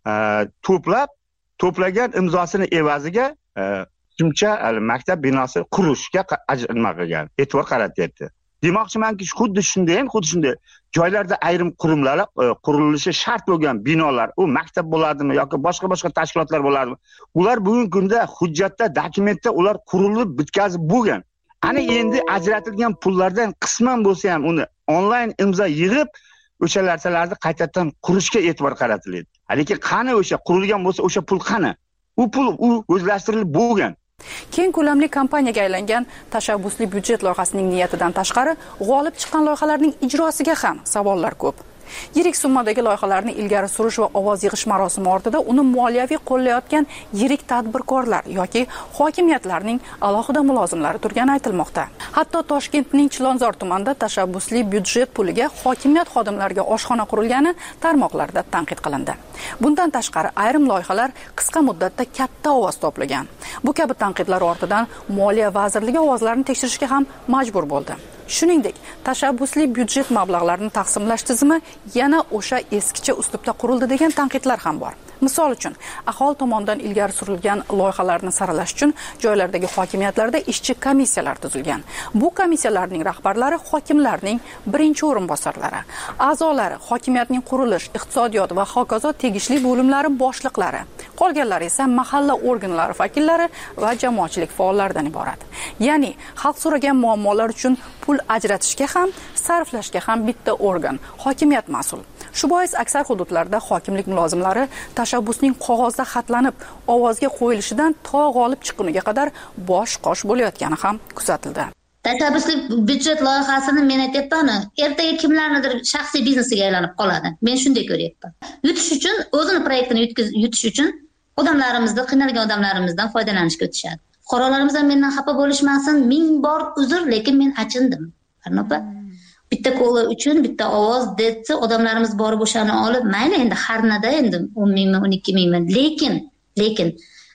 to'plab, to'plagan imzosini evaziga shuncha maktab binosi qurishga nima qilgan, e'tibor qaratyapti. Demoqchimanki, xuddi shunday ham, xuddi shunday joylarda ayrim qurilmalar qurilishi shart bo'lgan binolar, u maktab bo'ladimi yoki boshqa-boshqa tashkilotlar bo'ladimi? Ular bugungi kunda hujjatda, dokumentda ular qurilib bitkazib bo'lgan. Ana endi ajratilgan pullardan qisman bo'lsa ham uni onlayn imzo yig'ib o'sha narsalarni qaytadan qurishga e'tibor qaratiladi. Lekin qani o'sha qurilgan bo'lsa o'sha pul qani? U pul u o'zlashtirilib bo'lgan. Keng ko'lamli kompaniyaga aylangan tashabbusli byudjet loyihasining niyatidan tashqari, g'olib chiqqan loyihalarning ijrosiga ham savollar ko'p. Yirik summadagi loyihalarni ilgari surish va ovoz yig'ish marosimi ortida uni moliyaviy qo'llayotgan yirik tadbirkorlar yoki hokimiyatlarning alohida mulozimlari turgani aytilmoqda. Hatto Toshkentning Chilonzor tumanida tashabbusli byudjet puliga hokimiyat xodimlariga oshxona qurilgani tarmoqlarda tanqid qilindi. Bundan tashqari ayrim loyihalar qisqa muddatda katta ovoz to'plagan. Bu kabi tanqidlar ortidan Moliya vazirligi ovozlarini tekshirishga ham majbur bo'ldi. Shuningdek, tashabbusli byudjet mablag'larini taqsimlash tizimi yana o'sha eskicha uslubda qurildi degan tanqidlar ham bor. Misol uchun, aholi tomonidan ilgari surilgan loyihalarni saralash uchun joylardagi hokimiyatlarda ishchi komissiyalar tuzilgan. Bu komissiyalarning rahbarlari hokimlarning birinchi o'rinbosarlari, a'zolari hokimiyatning qurilish, iqtisodiyot va hokazo tegishli bo'limlari boshliqlari, qolganlari esa mahalla organlari vakillari va jamoatchilik faollaridan iborat. Ya'ni, xalq so'ragan muammolar uchun pul ajratishga ham, sarflashga ham bitta organ, hokimiyat mas'ul. Shu bois aksar hududlarda hokimlik mulozimlari tashabbusning qog'ozda xatlanib, ovozga qo'yilishidan to g'olib chiqquniga qadar bosh-qosh bo'layotgani ham kuzatildi. Tashabbusli byudjet loyihasini men aytyapman, ertaga kimlarnidir shaxsiy biznesiga aylanib qoladi. Men shunday ko'ryapman. Yutish uchun, o'zini proyektini yutish uchun odamlarimizni, qiynalgan odamlarimizdan foydalanishga o'tishadi. Fuqarolarimiz ham mendan xafa bo'lishmasin, ming bor uzr, lekin men achindim. Arnopa bitta ko'la uchun bitta ovoz debsa odamlarimiz borib o'shani olib, mayli endi harnada endi o'n mingmi, o'n ikki mingmi, lekin lekin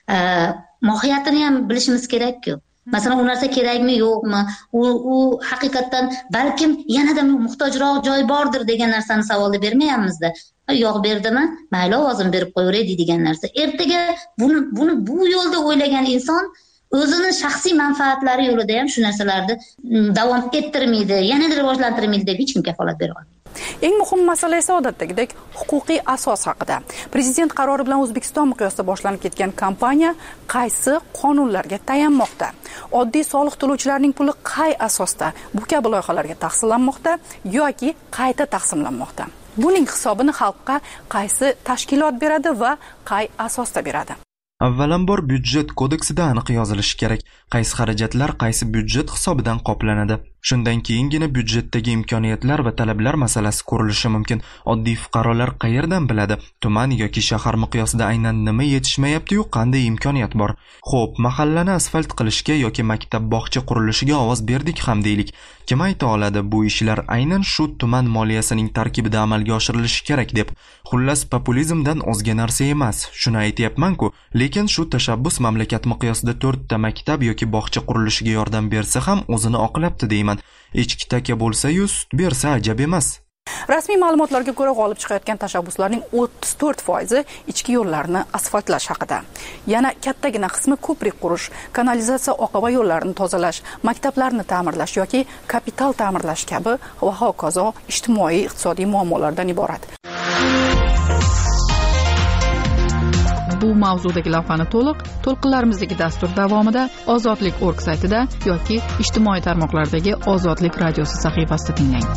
mohiyatini ham bilishimiz kerak-ku. Masalan, u narsa kerakmi, yo'qmi? U u haqiqatan balkim yanada muhtojroq joy bordir degan narsani savolda bermayapmiz-da. Yo'q berdimi? Mayli ovozini berib qo'yaveray degan narsa. Ertaga buni buni bu yo'lda o'ylagan inson o'zini shaxsiy manfaatlari yo'lida ham shu narsalarni davom ettirmaydi, yanada rivojlantirmaydi deb hech kim kafolat bera olmaydi. Eng muhim masala esa odatdagidek huquqiy asos haqida. Prezident qarori bilan O'zbekiston miqyosida boshlanib ketgan kampaniya qaysi qonunlarga tayanmoqda? Oddiy soliq to'lovchilarning puli qay asosda bu kabi loyihalarga taqsimlanmoqda yoki qayta taqsimlanmoqda? Buning hisobini xalqqa qaysi tashkilot beradi va qay asosda beradi? Avvalambor byudjet kodeksida aniq yozilishi kerak, qaysi xarajatlar qaysi byudjet hisobidan qoplanadi. Shundan keyingina byudjetdagi imkoniyatlar va talablar masalasi ko'rilishi mumkin. Oddiy fuqarolar qayerdan biladi? Tuman yoki shahar miqyosida aynan nima yetishmayapti-yu, qanday imkoniyat bor? Xo'p, mahallani asfalt qilishga yoki maktab bog'cha qurilishiga ovoz berdik ham deylik. Kim ayta oladi bu ishlar aynan shu tuman moliyasining tarkibida amalga oshirilishi kerak deb? Xullas, populizmdan o'zga narsa emas. Shuni aytayapman-ku, lekin shu tashabbus mamlakat miqyosida to'rtta maktab yoki bog'cha qurilishiga yordam bersa ham o'zini oqlabdi deyman. Echki taka bo'lsa-yu sut bersa ajab emas. Rasmiy ma'lumotlarga ko'ra, g'olib chiqayotgan tashabbuslarning o'ttiz to'rt foizi ichki yo'llarni asfaltlash haqida. Yana kattagina qismi ko'prik qurish, kanalizatsiya oqova yo'llarini tozalash, maktablarni ta'mirlash yoki kapital ta'mirlash kabi va hokazo ijtimoiy iqtisodiy muammolardan iborat. Bu mavzudagi lavhani to'liq to'lqinlarimizdagi dastur davomida Ozodlik org saytida yoki ijtimoiy tarmoqlardagi Ozodlik radiosi sahifasida tinglang.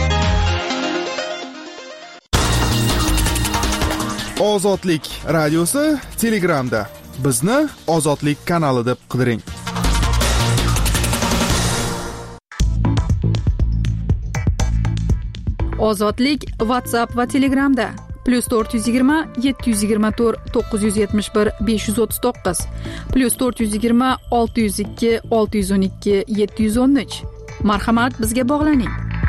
Ozodlik radiosi Telegramda. Bizni Ozodlik kanali deb qidiring. Ozodlik WhatsApp va Telegramda plus to'rt yuz yigirma yetti yuz yigirma to'rt to'qqiz yuz yetmish bir besh yuz o'ttiz to'qqiz plus to'rt yuz yigirma olti yuz ikki olti yuz o'n ikki yetti yuz o'n uch. Marhamat, bizga bog'laning.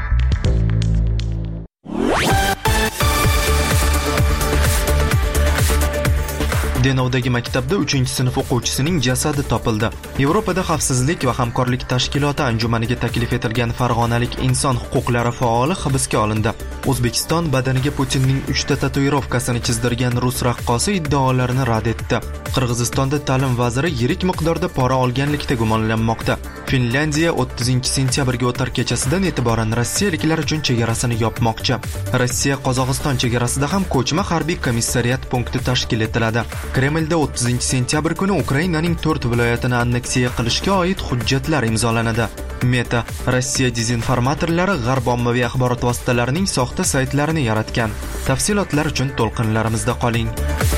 Denovdagi maktabda uchinchi sinf o'quvchisining jasadi topildi. Yevropada xavfsizlik va hamkorlik tashkiloti anjumaniga taklif etilgan farg'onalik inson huquqlari faoli hibsga olindi. O'zbekiston badaniga Putinning uchta tatuirovkasini chizdirgan rus raqqosi iddaolarini rad etdi. Qirg'izistonda ta'lim vaziri yirik miqdorda pora olganlikda gumonlanmoqda. Finlyandiya o'ttizinchi sentyabrga o'tar kechasidan e'tiboran rossiyaliklar uchun chegarasini yopmoqchi. Rossiya Qozog'iston chegarasida ham ko'chma harbiy komissariyat punkti tashkil etiladi. Kremlda o'ttizinchi sentyabr kuni Ukrainaning to'rt viloyatini anneksiya qilishga oid hujjatlar imzolanadi. Meta Rossiya dezinformatorlari g'arb ommaviy axborot vositalarining soxta saytlarini yaratgan. Tafsilotlar uchun to'lqinlarimizda qoling.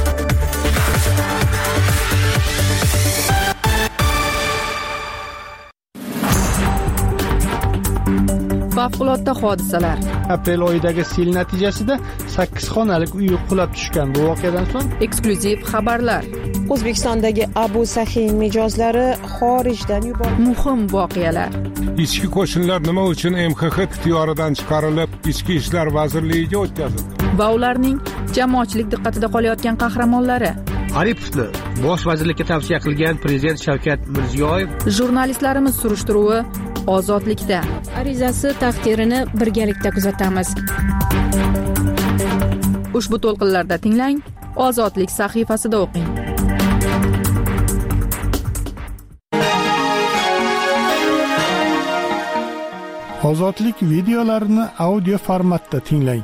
Favqulodda hodisalar. Aprel oyidagi sel natijasida sakkiz xonalik uy qulab tushgan. Bu voqeadan so'ng eksklyuziv xabarlar. O'zbekistondagi Abu Sahiy mijozlari xorijdan yuborildi. Muhim voqealar. Ichki qo'shinlar nima uchun M X X ixtiyoridan chiqarilib, Ichki ishlar vazirligiga o'tkazildi? Va ularning jamoatchilik diqqatida qolayotgan qahramonlari. Aripovni bosh vazirlikka tavsiya qilgan prezident Shavkat Mirziyoyev. Jurnalistlarimiz surishtiruvi Ozodlikda. Arizasi taqdirini birgalikda kuzatamiz. Ushbu to'lqinlarda tinglang, Ozodlik sahifasida o'qing. Ozodlik videolarini audio formatda tinglang.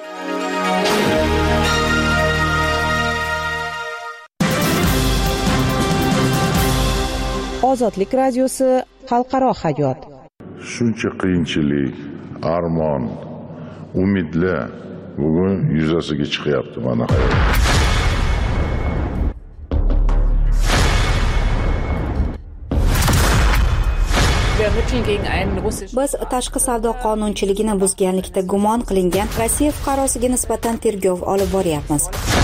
Ozodlik radiosi xalqaro hayot. Shuncha qiyinchilik, armon, umidlar bugun yuzasiga chiqyapti mana. Biz tashqi savdo qonunchiligini buzganlikda gumon qilingan Rossiya fuqarosiga nisbatan tergov olib boryapmiz.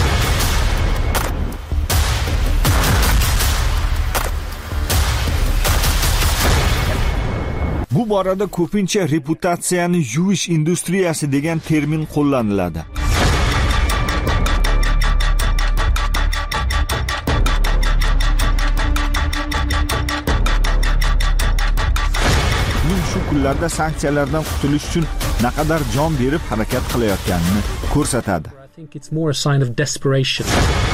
Bu borada ko'pincha reputatsiyani yuvish industriyasi degan termin qo'llaniladi. Men shu kunlarda sanksiyalardan qutulish uchun naqadar jon berib harakat qilayotganini ko'rsatadi. I think it's more a sign of desperation.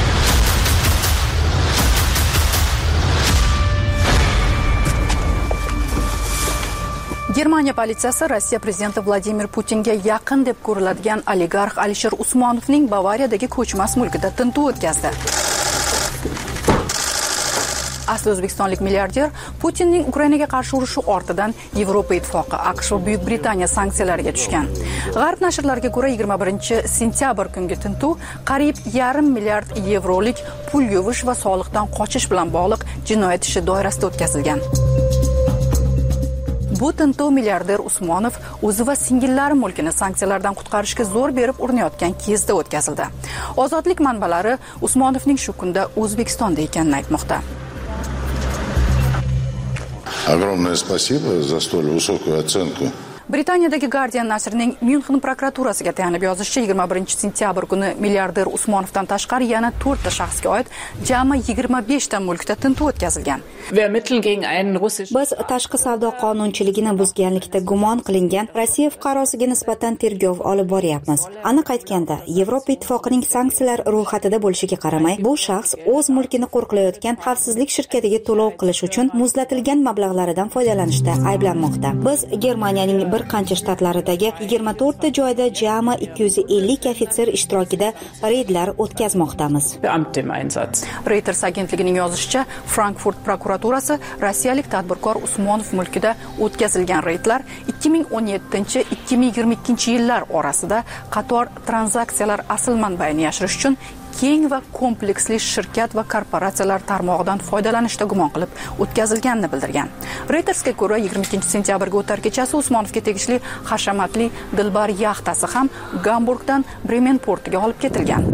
Germaniya politsiyasi Rossiya prezidenti Vladimir Putinga yaqin deb ko'riladigan oligarx Alisher Usmonovning Bavariyadagi ko'chmas mulkida tintuv o'tkazdi. Asli o'zbekistonlik milliarder Putinning Ukrainaga qarshi urushi ortidan Yevropa ittifoqi, AQSh va Buyuk Britaniya sanksiyalariga tushgan. G'arb nashrlariga ko'ra yigirma birinchi sentyabr kungi tintuv qariyb yarim milliard yevrolik pul yuvish va soliqdan qochish bilan bog'liq jinoyat ishi doirasida o'tkazilgan. Bu tintuv milliarder Usmonov o'zi va singillari mulkini sanksiyalardan qutqarishga zo'r berib urinayotgan kezda o'tkazildi. Ozodlik manbalari Usmonovning shu kunda O'zbekistonda ekanini aytmoqda. Огромное спасибо за столь высокую оценку. Britaniyadagi Guardian nashrining Myunxen prokuraturasiga tayanib yozishicha, yigirma birinchi sentyabr kuni milliarder Usmonovdan tashqari yana to'rtta shaxsga oid jami yigirma besh ta mulkda tintuv o'tkazilgan. Biz tashqi savdo qonunchiligini buzganlikda gumon qilingan Rossiya fuqarosiga nisbatan tergov olib boryapmiz. Aniq aytganda, Yevropa ittifoqining sanksiyalar ro'yxatida bo'lishiga qaramay, bu shaxs o'z mulkini qo'riqlayotgan xavfsizlik shirkatiga to'lov qilish uchun muzlatilgan mablag'laridan foydalanishda ayblanmoqda. Biz Germaniyaning bir qancha shtatlaridagi yigirma to'rtta joyda jami ikki yuz ellik ofitser ishtirokida reydlar o'tkazmoqdamiz. Reuters agentligining yozishicha, Frankfurt prokuraturasi rossiyalik tadbirkor Usmonov mulkida o'tkazilgan reydlar ikki ming o'n yettinchi - ikki ming yigirma ikkinchi yillar orasida qator tranzaksiyalar asl manbaini yashirish uchun keng va kompleksli shirkat va korporatsiyalar tarmog'idan foydalanishda gumon qilib o'tkazilganini bildirgan. Reutersga ko'ra, yigirma ikkinchi sentyabrga o'tar kechasi Usmonovga tegishli hashamatli Dilbar yaxtasi ham Gamburgdan Bremen portiga olib ketilgan.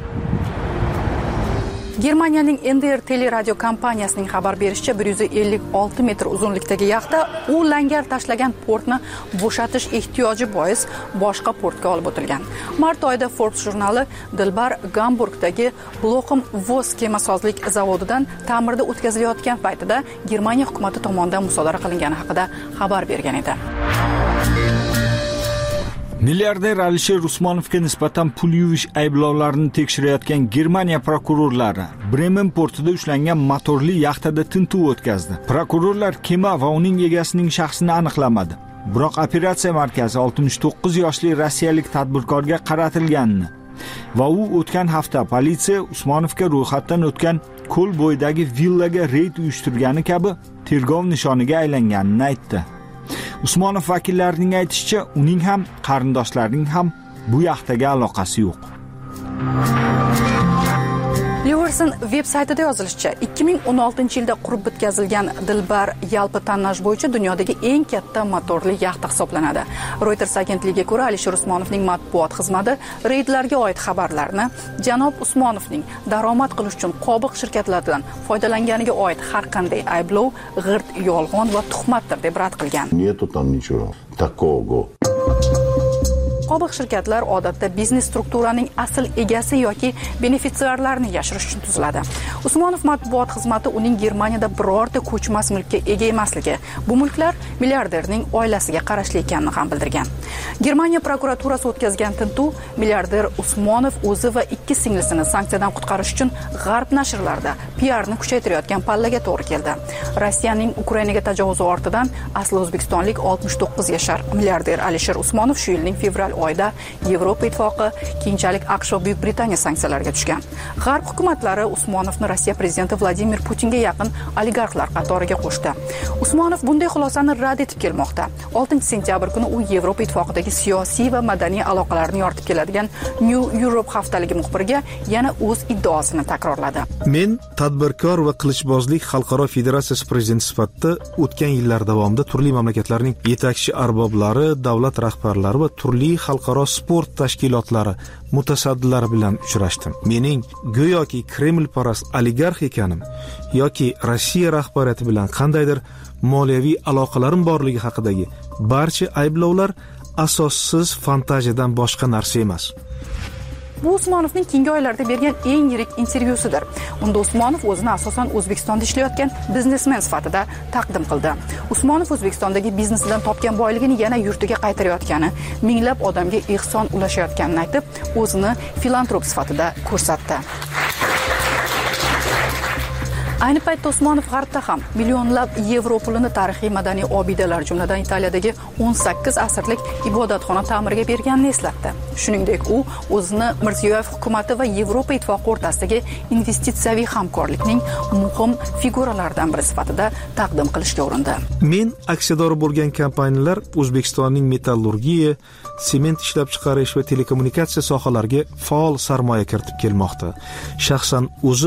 Germaniyaning N D R teleradio kompaniyasining xabar berishicha, bir yuz ellik olti metr uzunlikdagi yaxta u langar tashlagan portni bo'shatish ehtiyoji bois boshqa portga olib o'tilgan. Mart oyida Forbes jurnali Dilbar Gamburgdagi Blochum Voss kemasozlik zavodidan ta'mirda o'tkazilayotgan paytida Germaniya hukumati tomonidan musodara qilingani haqida xabar bergan edi. Milliarder Alisher Usmonovga nisbatan pul yuvish ayblovlarini tekshirayotgan Germaniya prokurorlari Bremen portida ushlangan motorli yaxtada tintuv o'tkazdi. Prokurorlar kema va uning egasining shaxsini aniqlamadi. Biroq operatsiya markazi oltmish to'qqiz yoshli rossiyalik tadbirkorga qaratilganini va u o'tgan hafta politsiya Usmonovga ro'yxatdan o'tgan ko'l bo'yidagi villaga reyd uyushtirgani kabi tergov nishoniga aylanganini aytdi. Usmonov vakillarining aytishicha, uning ham qarindoshlarining ham bu yaxtaga aloqasi yo'q. Liverson veb-saytida yozilishicha, ikki ming o'n oltinchi yilda qurib bitkazilgan Dilbar yalpi tonnaj bo'yicha dunyodagi eng katta motorli yaxta hisoblanadi. Reuters agentligiga ko'ra, Alisher Usmonovning matbuot xizmati reydlarga oid xabarlarni janob Usmonovning daromad qilish uchun qobiq shirkatlardan foydalanganiga oid har qanday ayblov g'irt yolg'on va tuhmatdir deb rad qilgan. Nyetu tam ničego takovого. Qobiq shirkatlar odatda biznes strukturaning asl egasi yoki benefitsiarlarni yashirish uchun tuziladi. Usmonov matbuot xizmati uning Germaniyada birorta ko'chmas mulkka ega emasligi, bu mulklar milliarderning oilasiga qarashli ekanini ham bildirgan. Germaniya prokuraturasi o'tkazgan tintuv milliarder Usmonov o'zi va ikki singlisini sanksiyadan qutqarish uchun g'arb nashrlarida P R'ni kuchaytirayotgan pallaga to'g'ri keldi. Rossiyaning Ukrainaga tajovuzi ortidan asli o'zbekistonlik oltmish to'qqiz yashar milliarder Alisher Usmonov shu yilning fevral oyida Yevropa ittifoqi, keyinchalik AQSh va Buyuk Britaniya sanksiyalariga tushgan. G'arb hukumatlari Usmonovni Rossiya prezidenti Vladimir Putinga yaqin oligarxlar qatoriga qo'shdi. Usmonov bunday xulosani rad etib kelmoqda. oltinchi sentyabr kuni u Yevropa ittifoqidagi siyosiy va madaniy aloqalarni yoritib keladigan New Europe haftaligi muxbiriga yana o'z iddaosini takrorladi. Men tadbirkor va qilichbozlik xalqaro federatsiyasi prezidenti sifatida o'tgan yillar davomida turli mamlakatlarning yetakchi arboblari, davlat rahbarlari va turli xalqaro sport tashkilotlari mutasaddilari bilan uchrashdim. Mening go'yoki Kreml parast oligarx ekanim yoki Rossiya rahbariyati bilan qandaydir moliyaviy aloqalarim borligi haqidagi barcha ayblovlar asossiz fantaziyadan boshqa narsa emas. Bu Usmonovning keyingi oylarda bergan eng yirik intervyusidir. Unda Usmonov o'zini asosan O'zbekistonda ishlayotgan biznesmen sifatida taqdim qildi. Usmonov O'zbekistondagi biznesidan topgan boyligini yana yurtiga qaytarayotgani, minglab odamga ehson ulashayotganini aytib, o'zini filantrop sifatida ko'rsatdi. Ayni paytda Usmonov G'arbda ham millionlab yevro pulini tarixiy madaniy obidalar, jumladan Italiyadagi o'n sakkiz asrlik ibodatxona ta'mirga berganini eslatdi. Shuningdek, u o'zini Mirziyoyev hukumati va Yevropa ittifoqi o'rtasidagi investitsiyaviy hamkorlikning muhim figuralaridan biri sifatida taqdim qilishga urindi. Men aksiyadori bo'lgan kompaniyalar O'zbekistonning metallurgiya, sement ishlab chiqarish va telekommunikatsiya sohalariga faol sarmoya kiritib kelmoqda. Shaxsan o'zim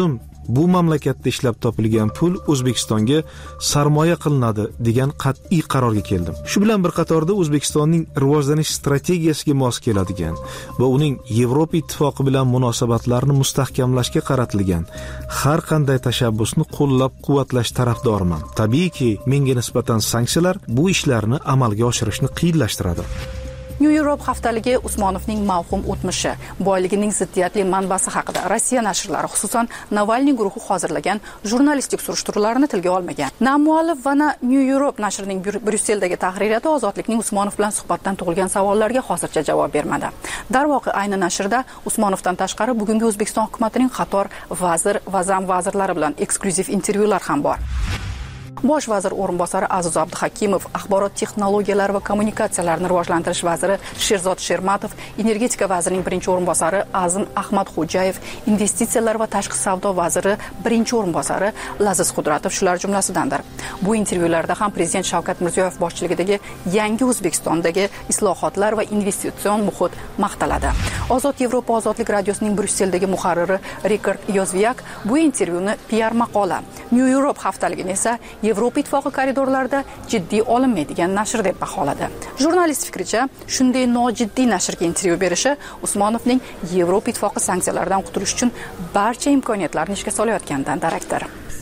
bu mamlakatda ishlab topilgan pul O'zbekistonga sarmoya qilinadi degan qat'iy qarorga keldim. Shu bilan bir qatorda O'zbekistonning rivojlanish strategiyasiga mos keladigan va uning Yevropa ittifoqi bilan munosabatlarni mustahkamlashga qaratilgan har qanday tashabbusni qo'llab-quvvatlash tarafdoriman. Tabiiyki, menga nisbatan sanksiyalar bu ishlarni amalga oshirishni qiyinlashtiradi. New Europe haftaligi Usmonovning mavhum o'tmishi, boyligining ziddiyatli manbasi haqida Rossiya nashrlari, xususan Navalniy guruhi hozirlagan jurnalistik surishtiruvlarni tilga olmagan. Na muallif va na New Europe nashrining Bryusseldagi tahririyati Ozodlikning Usmonov bilan suhbatdan tug'ilgan savollarga hozircha javob bermadi. Darvoqe, ayni nashrda Usmonovdan tashqari bugungi O'zbekiston hukumatining qator vazir va zam vazirlari bilan eksklyuziv intervyular ham bor. Bosh vazir o'rinbosari Aziz Abduhakimov, axborot texnologiyalari va kommunikatsiyalarini rivojlantirish vaziri Sherzod Shermatov, energetika vazirining birinchi o'rinbosari Azim Ahmadxo'jayev, investitsiyalar va tashqi savdo vaziri birinchi o'rinbosari Laziz Qudratov shular jumlasidandir. Bu intervyularda ham prezident Shavkat Mirziyoyev boshchiligidagi yangi O'zbekistondagi islohotlar va investitsion muhit maqtaladi. Ozod Yevropa ozodlik radiosining Bryusseldagi muharriri Rikard Yozviak bu intervyuni P R maqola, New Europe haftaligini esa Yevropa ittifoqi koridorlarida jiddiy olinmaydigan nashr deb baholadi. Jurnalist fikricha, shunday nojiddiy nashrga intervyu berishi Usmonovning Yevropa ittifoqi sanksiyalardan qutulish uchun barcha imkoniyatlarni ishga solayotganidan darakdir.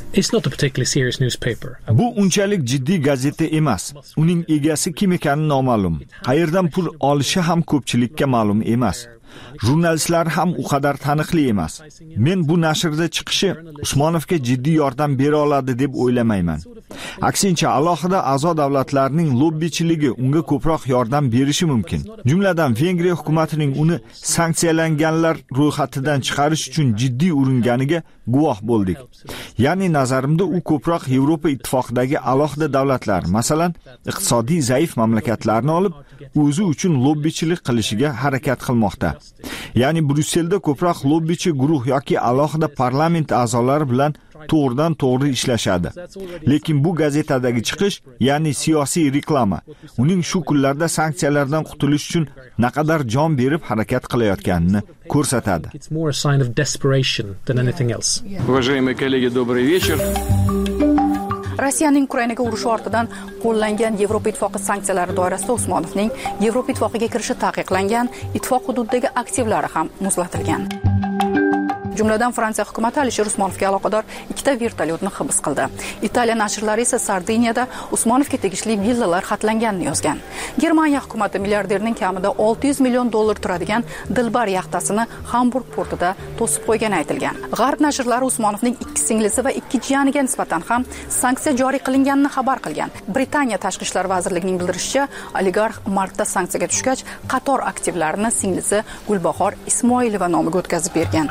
Bu unchalik jiddiy gazeta emas. Uning egasi kim ekani noma'lum. Qayerdan pul olishi ham ko'pchilikka ma'lum emas. Jurnalistlar ham u qadar taniqli emas. Men bu nashrda chiqishi Usmonovga jiddiy yordam bera oladi deb o'ylamayman. Aksincha, alohida a'zo davlatlarning lobbichiligi unga ko'proq yordam berishi mumkin. Jumladan, Vengriya hukumatining uni sanksiyalanganlar ro'yxatidan chiqarish uchun jiddiy uringaniga guvoh bo'ldik. Ya'ni nazarimda u ko'proq Yevropa ittifoqidagi alohida davlatlar, masalan, iqtisodiy zaif mamlakatlarni olib, o'zi uchun lobbichilik qilishiga harakat qilmoqda. Ya'ni Bryusselda ko'proq lobbichi guruh yoki alohida parlament a'zolari bilan to'g'ridan to'g'ri ishlashadi. Lekin bu gazetadagi chiqish, ya'ni siyosiy reklama, uning shu kunlarda sanksiyalardan qutulish uchun naqadar jon berib harakat qilayotganini ko'rsatadi. Уважаемые коллеги, добрый вечер. Rossiyaning Ukrainaga urushi ortidan qo'llangan Yevropa ittifoqi sanksiyalari doirasida Usmonovning Yevropa ittifoqiga kirishi taqiqlangan, ittifoq hududidagi aktivlari ham muzlatilgan. Jumladan Fransiya hukumati Alisher Usmonovga aloqador ikkita vertolyotni hibs qildi. Italiya nashrlari esa Sardiniyada Usmonovga tegishli villalar xatlanganini yozgan. Germaniya hukumati milliarderning kamida olti yuz million dollar turadigan Dilbar yaxtasini Hamburg portida to'sib qo'ygani aytilgan. G'arb nashrlari Usmonovning ikki singlisi va ikki jiyaniga nisbatan ham sanksiya joriy qilinganini xabar qilgan. Britaniya tashqi ishlar vazirligining bildirishicha, oligarx martda sanksiyaga tushgach, qator aktivlarini singlisi Gulbahor Ismoilova nomiga o'tkazib bergan.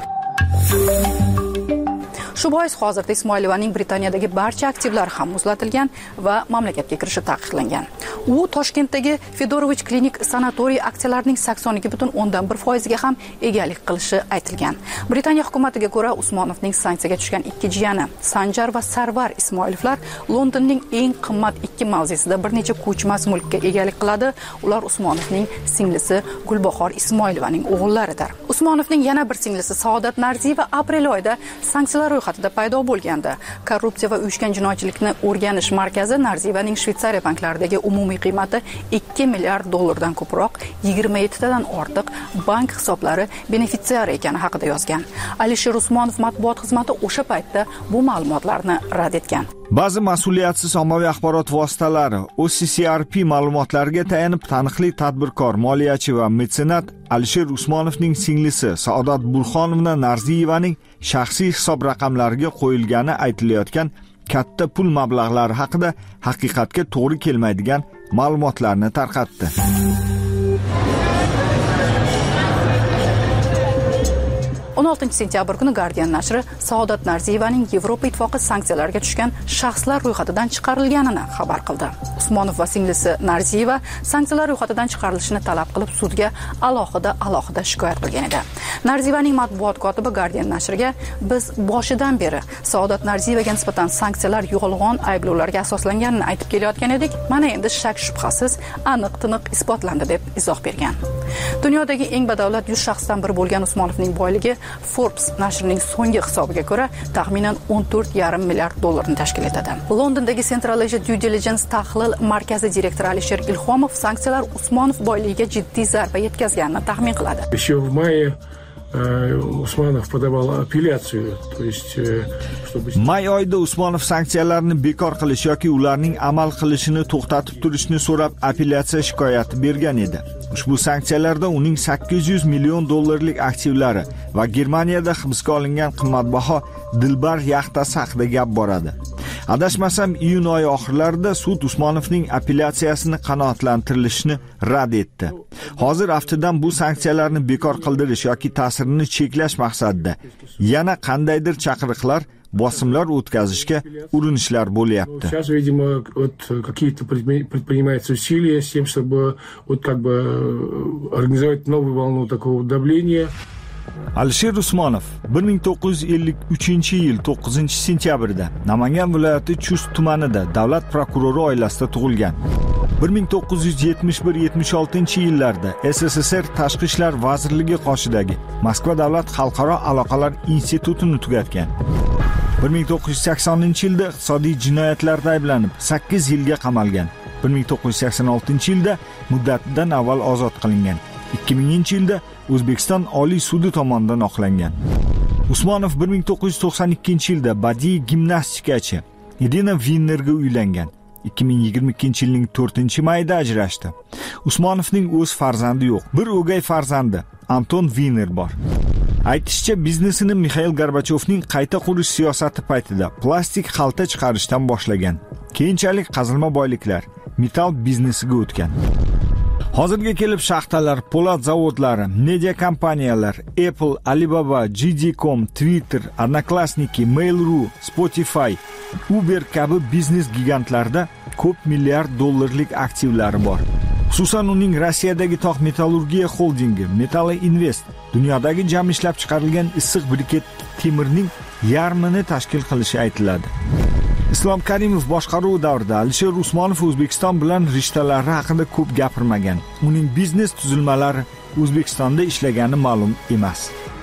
Shu bois hozirda Ismoilovaning Britaniyadagi barcha aktivlari ham muzlatilgan va mamlakatga kirishi taqiqlangan. U Toshkentdagi Fedorovich klinik sanatoriy aksiyalarining sakson ikki butun o'ndan bir foiziga ham egalik qilishi aytilgan. Britaniya hukumatiga ko'ra Usmonovning sanksiyaga tushgan ikki jiyani Sanjar va Sarvar Ismoilovlar Londonning eng qimmat ikki mavzesida bir necha ko'chmas mulkka egalik qiladi. Ular Usmonovning singlisi Gulbahor Ismoilovaning o'g'illaridir. Usmonovning yana bir singlisi Saodat Narziyeva aprel oyida sanksiyalar ro'yxatida paydo bo'lganda korrupsiya va uyushgan jinoyatchilikni o'rganish markazi Narziyevaning Shveysariya banklaridagi umumiy qiymati ikki milliard dollardan ko'proq yigirma yetti tadan ortiq bank hisoblari benefitsiari ekani haqida yozgan. Alisher Usmonov matbuot xizmati o'sha paytda bu ma'lumotlarni rad etgan. Ba'zi mas'uliyatsiz ommaviy axborot vositalari O C C R P ma'lumotlariga tayanib taniqli tadbirkor, moliyachi va metsenat Alisher Usmonovning singlisi Saodat Burxonovna Narziyevaning shaxsiy hisob raqamlariga qo'yilgani aytilayotgan katta pul mablag'lari haqida haqiqatga to'g'ri kelmaydigan ma'lumotlarni tarqatdi. o'n oltinchi sentyabr kuni Guardian nashri Saodat Narziyevaning Yevropa ittifoqi sanksiyalarga tushgan shaxslar ro'yxatidan chiqarilganini xabar qildi. Usmonov va singlisi Narziyeva sanksiyalar ro'yxatidan chiqarilishini talab qilib sudga alohida alohida shikoyat qilgan edi. Narziyevaning matbuot kotibi Guardian nashriga biz boshidan beri Saodat Narziyevaga nisbatan sanksiyalar yolg'on ayblovlarga asoslanganini aytib kelayotgan edik. Mana endi shak shubhasiz aniq tiniq isbotlandi deb izoh bergan. Dunyodagi eng badavlat yuz shaxsdan biri bo'lgan Usmonovning boyligi Forbes nashrining so'nggi hisobiga ko'ra taxminan o'n to'rt yarim milliard dollarni tashkil etadi. Londondagi Central Asia Due Diligence tahlil markazi direktori Alisher Ilhomov sanksiyalar Usmonov boyligiga jiddiy zarba yetkazganini taxmin qiladi. Еще в мае Usmonov подавал апелляцию, то есть чтобы May oyida Usmonov sanksiyalarni bekor qilish yoki ularning amal qilishini to'xtatib turishni so'rab apellyatsiya shikoyati bergan edi. Ushbu sanksiyalarda uning sakkiz yuz million dollarlik aktivlari va Germaniyada hibsga olingan qimmatbaho Dilbar yaxtasi haqida gap boradi. Adashmasam iyun oyi oxirlarida sud Usmonovning apellyatsiyasini qanoatlantirilishini rad etdi. Hozir aftidan bu sanksiyalarni bekor qildirish yoki ta'sirini cheklash maqsadida yana qandaydir chaqiriqlar, bosimlar o'tkazishga urinishlar bo'lyapti. Сейчас, видимо, вот какие-то предпринимаются усилия с тем, чтобы вот как бы организовать новую волну такого давления. Alisher Usmonov bir ming to'qqiz yuz ellik uchinchi yil to'qqizinchi sentyabrda Namangan viloyati Chust tumanida davlat prokurori oilasida tug'ilgan. bir ming to'qqiz yuz yetmish bir yetmish oltinchi yillarda S S S R Tashqi ishlar vazirligi qoshidagi Moskva davlat xalqaro aloqalar institutini tugatgan. bir ming to'qqiz yuz saksoninchi yilda iqtisodiy jinoyatlarda ayblanib sakkiz yilga qamalgan. bir ming to'qqiz yuz sakson oltinchi yilda muddatidan avval ozod qilingan. ikki minginchi yilda O'zbekiston Oliy sudi tomonidan oqlangan. Usmonov bir ming to'qqiz yuz to'qson ikkinchi yilda badiiy gimnastikachi Irina Vinnerga uylangan. ikki ming yigirma ikkinchi yilning to'rtinchi mayida ajrashdi. Usmonovning o'z farzandi yo'q. Bir o'gay farzandi Anton Vinner bor. Aytishicha, biznesini Mikhail Gorbachyovning qayta qurish siyosati paytida plastik xalta chiqarishdan boshlagan. Keyinchalik qazilma boyliklar, metall biznesiga o'tgan. Hozirga kelib shaxtalar, po'lat zavodlari, media kompaniyalar, Apple, Alibaba, G D dot com, Twitter, Odnoklassniki, Mail.ru, Spotify, Uber kabi biznes gigantlarida ko'p milliard dollarlik aktivlari bor. Xususan uning Rossiyadagi tog' metallurgiya xoldingi Metal Invest dunyodagi jami ishlab chiqarilgan issiq briket temirning yarmini tashkil qilishi aytiladi. Islom Karimov boshqaruvi davrida Alisher Usmonov O'zbekiston bilan rishtalari haqida ko'p gapirmagan. Uning biznes tuzilmalari O'zbekistonda ishlagani ma'lum emas.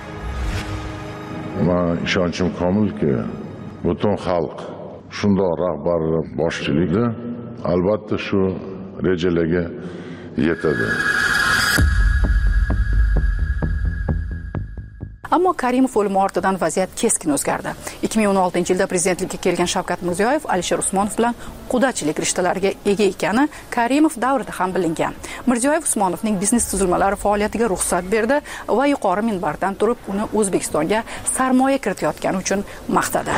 Men ishonchim komilki, butun xalq shundoq rahbar boshchiligida albatta shu rejalarga yetadi. Ammo Karimov o'limi ortidan vaziyat keskin o'zgardi. ikki ming o'n oltinchi yilda prezidentlikka kelgan Shavkat Mirziyoyev Alisher Usmonov bilan qudachilik rishtalariga ega ekani Karimov davrida ham bilingan. Mirziyoyev Usmonovning biznes tuzilmalari faoliyatiga ruxsat berdi va yuqori minbardan turib uni O'zbekistonga sarmoya kiritayotgani uchun maqtadi.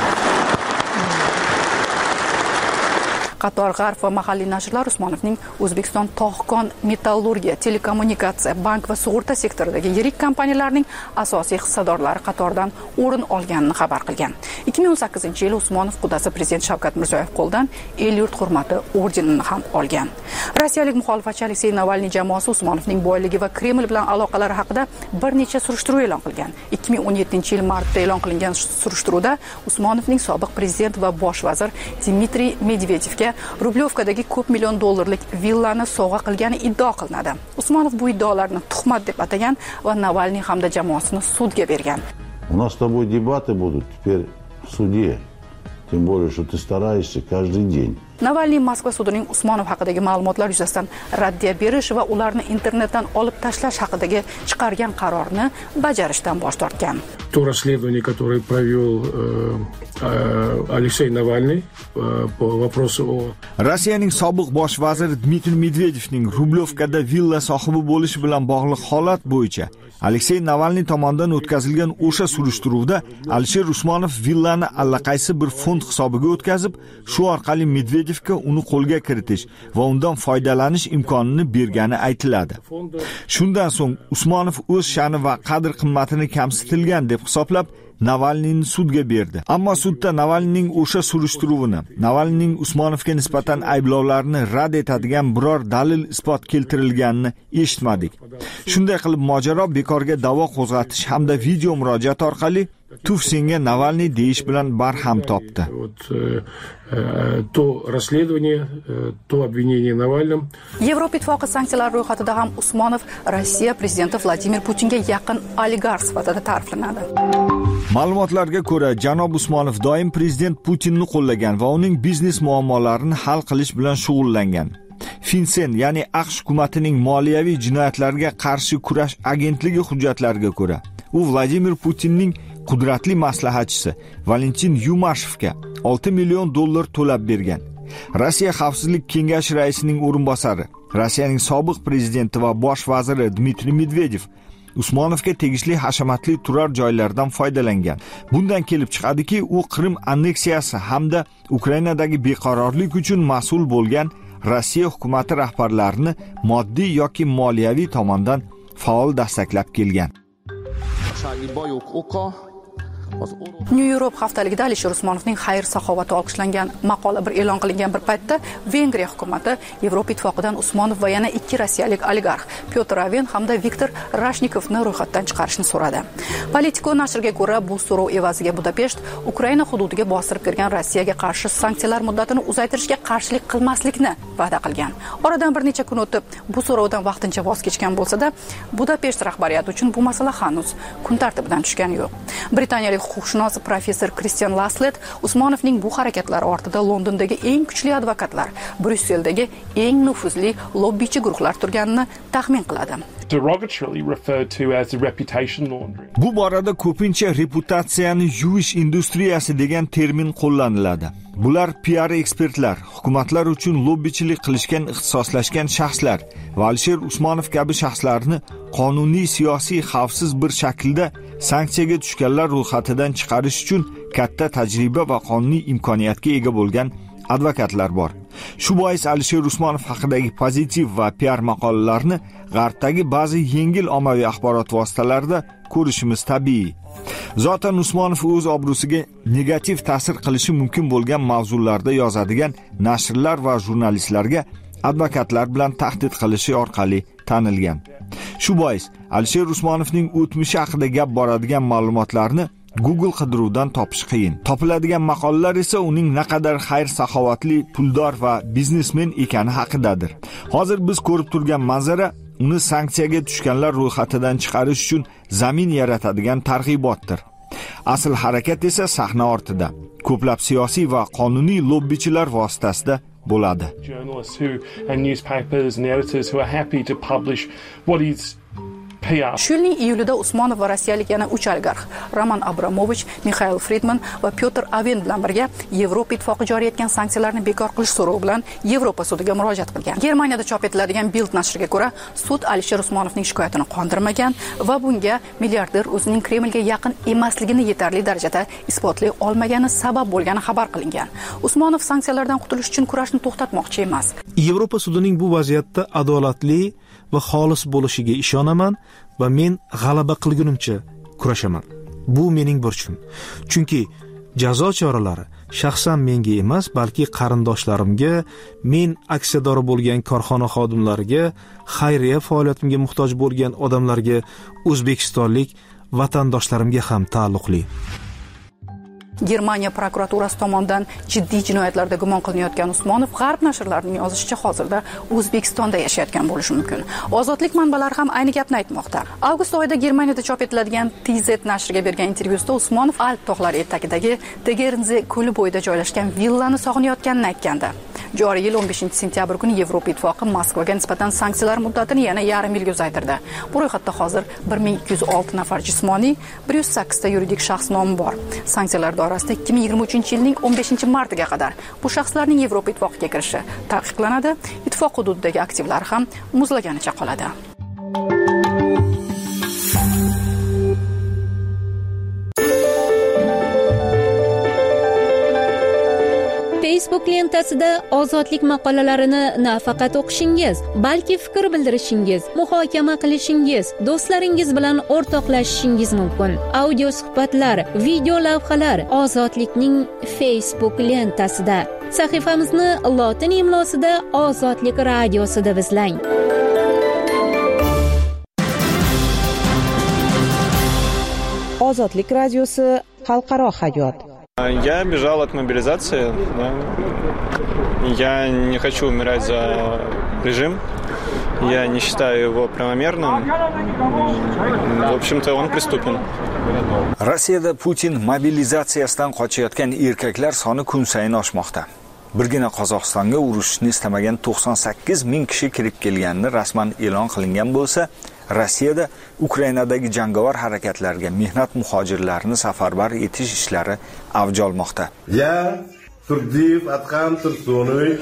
Qator g'arb va mahalliy nashrlar Usmonovning O'zbekiston tog'-kon, metallurgiya, telekommunikatsiya, bank va sug'urta sektoridagi yirik kompaniyalarning asosiy hissadorlari qatoridan o'rin olganini xabar qilgan. ikki ming o'n sakkizinchi yil Usmonov qudasi prezident Shavkat Mirziyoyev qo'ldan el yurt hurmati ordenini ham olgan. Rossiyalik muxolifatchi Aleksey Navalniy jamoasi Usmonovning boyligi va Kreml bilan aloqalari haqida bir necha surishtiruv e'lon qilgan. ikki ming o'n yettinchi yil martda e'lon qilingan surishtiruvda Usmonovning sobiq prezident va bosh vazir Dmitriy Medvedevga Rublyovkadagi ko'p million dollarlik villani sovg'a qilgani iddio qilinadi. Usmonov bu iddaolarni tuhmat deb atagan va Navalniy hamda jamoasini sudga bergan. У нас с тобой дебаты будут теперь в суде. Тем более, что ты стараешься каждый день. Navalniy Moskva sudining Usmonov haqidagi ma'lumotlar yuzasidan raddiya berish va ularni internetdan olib tashlash haqidagi chiqargan qarorni bajarishdan bosh tortgan. То расследование, которое провел э, э, Алексей Навальный э, по вопросу о... Rossiyaning sobiq bosh vaziri Dmitriy Medvedevning Rublyovkada villa sohibi bo'lishi bilan bog'liq holat bo'yicha Aleksey Navalniy tomonidan o'tkazilgan o'sha surishtiruvda Alisher Usmonov villani allaqaysi bir fond hisobiga o'tkazib, shu orqali Medvedevga uni qo'lga kiritish va undan foydalanish imkonini bergani aytiladi. Shundan so'ng Usmonov o'z sha'ni va qadr qimmatini kamsitilgan deb hisoblab Navalniyni sudga berdi. Ammo sudda Navalniyning o'sha surishtiruvini, Navalniyning Usmonovga nisbatan ayblovlarini rad etadigan biror dalil isbot keltirilganini eshitmadik. Shunday qilib mojaro bekorga da'vo qo'zg'atish hamda video murojaat orqali tuf senga Navalniy deyish bilan barham topdi. To расследование, to обвинение Навальным. Yevropa Ittifoqi sanksiyalar ro'yxatida ham Usmonov Rossiya prezidenti Vladimir Putinga yaqin oligarx sifatida ta'riflanadi. Ma'lumotlarga ko'ra, janob Usmonov doim prezident Putinni qo'llagan va uning biznes muammolarini hal qilish bilan shug'ullangan. Finsen, ya'ni AQSh hukumatining moliyaviy jinoyatlarga qarshi kurash agentligi hujjatlariga ko'ra, u Vladimir Putinning qudratli maslahatchisi Valentin Yumashevga olti million dollar to'lab bergan. Rossiya Xavfsizlik kengashi raisining o'rinbosari, Rossiyaning sobiq prezidenti va bosh vaziri Dmitriy Medvedev Usmonovga tegishli hashamatli turar joylardan foydalangan. Bundan kelib chiqadiki, u Qrim anneksiyasi hamda Ukrainadagi beqarorlik uchun mas'ul bo'lgan Rossiya hukumati rahbarlarini moddiy yoki moliyaviy tomondan faol dastaklab kelgan. New Europe haftaligida Alisher Usmonovning xayr-saxovati olqishlangan maqola bir e'lon qilingan bir paytda Vengriya hukumati Yevropa Ittifoqidan Usmonov va yana ikki rossiyalik oligarx Pyotr Aven hamda Viktor Rashnikovni ro'yxatdan chiqarishni so'radi. Politico nashriga ko'ra, bu so'rov evaziga Budapesht Ukraina hududiga bostirib kirgan Rossiyaga qarshi sanksiyalar muddatini uzaytirishga qarshilik qilmaslikni va'da qilgan. Oradan bir necha kun o'tib, bu so'rovdan vaqtincha voz kechgan bo'lsa-da, Budapesht rahbariyati uchun bu masala hanuz kun tartibidan tushgani yo'q. Britaniyalik huquqshunos professor Christian Laslet Usmonovning bu harakatlari ortida Londondagi eng kuchli advokatlar, Bryusseldagi eng nufuzli lobbichi guruhlar turganini taxmin qiladi. Bu borada ko'pincha reputatsiyani yuvish industriyasi degan termin qo'llaniladi. Bular P R ekspertlar, hukumatlar uchun lobbichilik qilishgan ixtisoslashgan shaxslar va Alisher Usmonov kabi shaxslarni qonuniy, siyosiy, xavfsiz bir shaklda sanksiyaga tushganlar ro'yxatidan chiqarish uchun katta tajriba va qonuniy imkoniyatga ega bo'lgan advokatlar bor. Shu bois Alisher Usmonov haqidagi pozitiv va P R maqolalarni G'arbdagi ba'zi yengil ommaviy axborot vositalarida ko'rishimiz tabiiy. Zotan Usmonov o'z obro'siga negativ ta'sir qilishi mumkin bo'lgan mavzularda yozadigan nashrlar va jurnalistlarga advokatlar bilan tahdid qilishi orqali tanilgan. Shu bois Alisher Usmonovning o'tmishi haqida gap boradigan ma'lumotlarni Google qidiruvdan topish qiyin. Topiladigan maqolalar esa uning naqadar xayr-saxovatli, puldor va biznesmen ekani haqidadir. Hozir biz ko'rib turgan manzara uni sanksiyaga tushganlar ro'yxatidan chiqarish uchun zamin yaratadigan targ'ibotdir. Asl harakat esa sahna ortida, ko'plab siyosiy va qonuniy lobbichilar vositasida bo'ladi. Shu yilning iyulida Usmonov va rossiyalik yana uch oligarx Roman Abramovich, Mikhail Friedman va Pyotr Aven bilan birga Yevropa Ittifoqi joriy etgan sanksiyalarni bekor qilish so'rovi bilan Yevropa sudiga murojaat qilgan. Germaniyada chop etiladigan Bild nashriga ko'ra, sud Alisher Usmonovning shikoyatini qondirmagan va bunga milliarder o'zining Kremlga yaqin emasligini yetarli darajada isbotlay olmagani sabab bo'lgani xabar qilingan. Usmonov sanksiyalardan qutulish uchun kurashni to'xtatmoqchi emas. Yevropa sudining bu vaziyatda adolatli va xolis bo'lishiga ishonaman va men g'alaba qilgunimcha kurashaman. Bu mening burchim. Chunki jazo choralari shaxsan menga emas, balki qarindoshlarimga, men aksiyadori bo'lgan korxona xodimlariga, xayriya faoliyatimga muhtoj bo'lgan odamlarga, o'zbekistonlik vatandoshlarimga ham taalluqli. Germaniya prokuraturasi tomonidan jiddiy jinoyatlarda gumon qilinayotgan Usmonov G'arb nashrlarining yozishicha hozirda O'zbekistonda yashayotgan bo'lishi mumkin. Ozodlik manbalari ham ayni gapni aytmoqda. Avgust oyida Germaniyada chop etiladigan T Z nashriga bergan intervyusida Usmonov Alp tog'lari etagidagi Tegernze ko'li bo'yida joylashgan villani sog'inayotganini aytgandi. Joriy yil o'n beshinchi sentyabr kuni Yevropa Ittifoqi Moskvaga nisbatan sanksiyalar muddatini yana yarim yilga uzaytirdi. Bu ro'yxatda hozir bir ming ikki yuz olti nafar jismoniy, bir yuz sakkiz ta yuridik shaxs nomi bor. Sanksiyalar doirasida ikki ming yigirma uchinchi yilning o'n beshinchi martiga qadar bu shaxslarning Yevropa Ittifoqiga kirishi taqiqlanadi. Ittifoq hududidagi aktivlari ham muzlaganicha qoladi. Facebook lentasida ozodlik maqolalarini nafaqat o'qishingiz, balki fikr bildirishingiz, muhokama qilishingiz, do'stlaringiz bilan o'rtoqlashishingiz mumkin. Audio suhbatlar, video lavhalar Ozodlikning Facebook lentasida. Sahifamizni lotin imlosida Ozodlik radiosi deb izlang. Ozodlik radiosi xalqaro hayot. Я бежал от мобилизации, да. Я не хочу умирать за режим. Я не считаю его правомерным. В общем-то, он преступен. Rossiyada Putin mobilizatsiyasidan qochayotgan erkaklar soni kun sayin oshmoqda. Birgina Qozog'istonga urushni istamagan to'qson sakkiz ming kishi kirib kelganini rasman e'lon qilingan bo'lsa, Rossiyada Ukrainadagi jangovar harakatlarga mehnat muhojirlarini safarbar etish ishlari avj olmoqda. Я Турдиев Атхам Турсунович